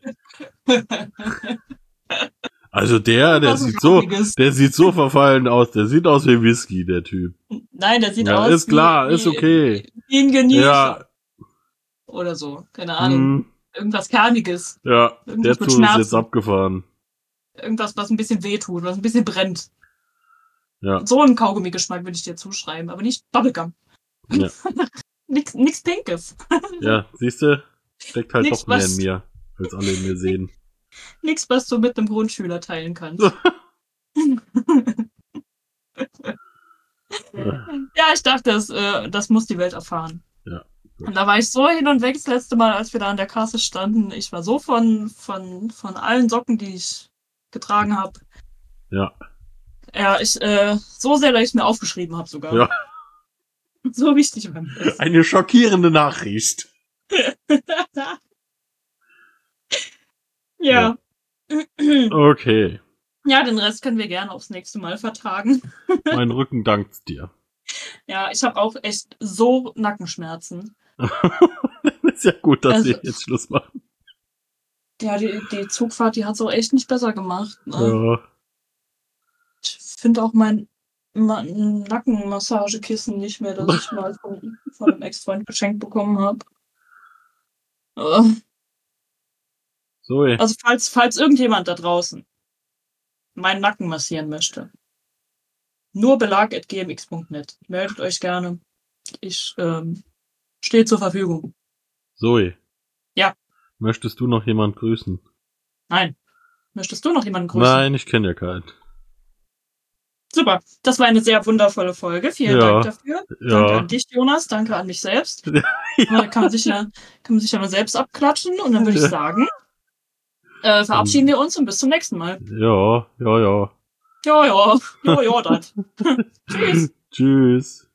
Also der, der Was sieht so, Rauchiges. der sieht so verfallen aus. Der sieht aus wie Whisky, der Typ. Nein, der sieht Ja, aus ist klar, wie, ist okay. wie ein Genießer. Ja, Oder so. Keine Ahnung. hm, Irgendwas Kerniges. ja, Irgendwas der mit Zug ist Schmerzen. jetzt abgefahren. Irgendwas, was ein bisschen wehtut, was ein bisschen brennt. Ja, So einen Kaugummi-Geschmack würde ich dir zuschreiben, aber nicht Bubblegum. Ja. nix, nix Pinkes. ja, siehste, steckt halt Nix, doch mehr was- in mir, als alle in mir sehen. Nix, was du mit einem Grundschüler teilen kannst. Ja, ich dachte, das, äh, das muss die Welt erfahren. Ja, gut. Und da war ich so hin und weg das letzte Mal, als wir da an der Kasse standen. Ich war so von, von, von allen Socken, die ich getragen habe. Ja, Ja, ich, äh, so sehr, dass ich es mir aufgeschrieben habe sogar. Ja. So wichtig war mir das. eine schockierende Nachricht. Ja. Okay, Ja, den Rest können wir gerne aufs nächste Mal vertagen. mein Rücken dankt dir. Ja, ich habe auch echt so Nackenschmerzen. Ist ja gut, dass Also- wir jetzt Schluss machen. Ja, die, die Zugfahrt, die hat's auch echt nicht besser gemacht. Ne? Ja. Ich finde auch mein, mein Nackenmassagekissen nicht mehr, das ich mal von, von einem Ex-Freund geschenkt bekommen habe. Zoe, Also falls, falls irgendjemand da draußen meinen Nacken massieren möchte, nur belag at g m x punkt net. Meldet euch gerne. Ich ähm, stehe zur Verfügung. Zoe. Ja. Möchtest du noch jemand grüßen? Nein. Möchtest du noch jemanden grüßen? Nein, ich kenne ja keinen. Super. Das war eine sehr wundervolle Folge. Vielen Ja. Dank dafür. Danke Ja. an dich, Jonas. Danke an mich selbst. Ja. Da kann man sich ja, kann man sich ja mal selbst abklatschen. Und dann würde ich Ja. sagen, äh, verabschieden wir uns und bis zum nächsten Mal. Ja, ja, ja. Ja, ja. Ja, ja, das. Tschüss. Tschüss.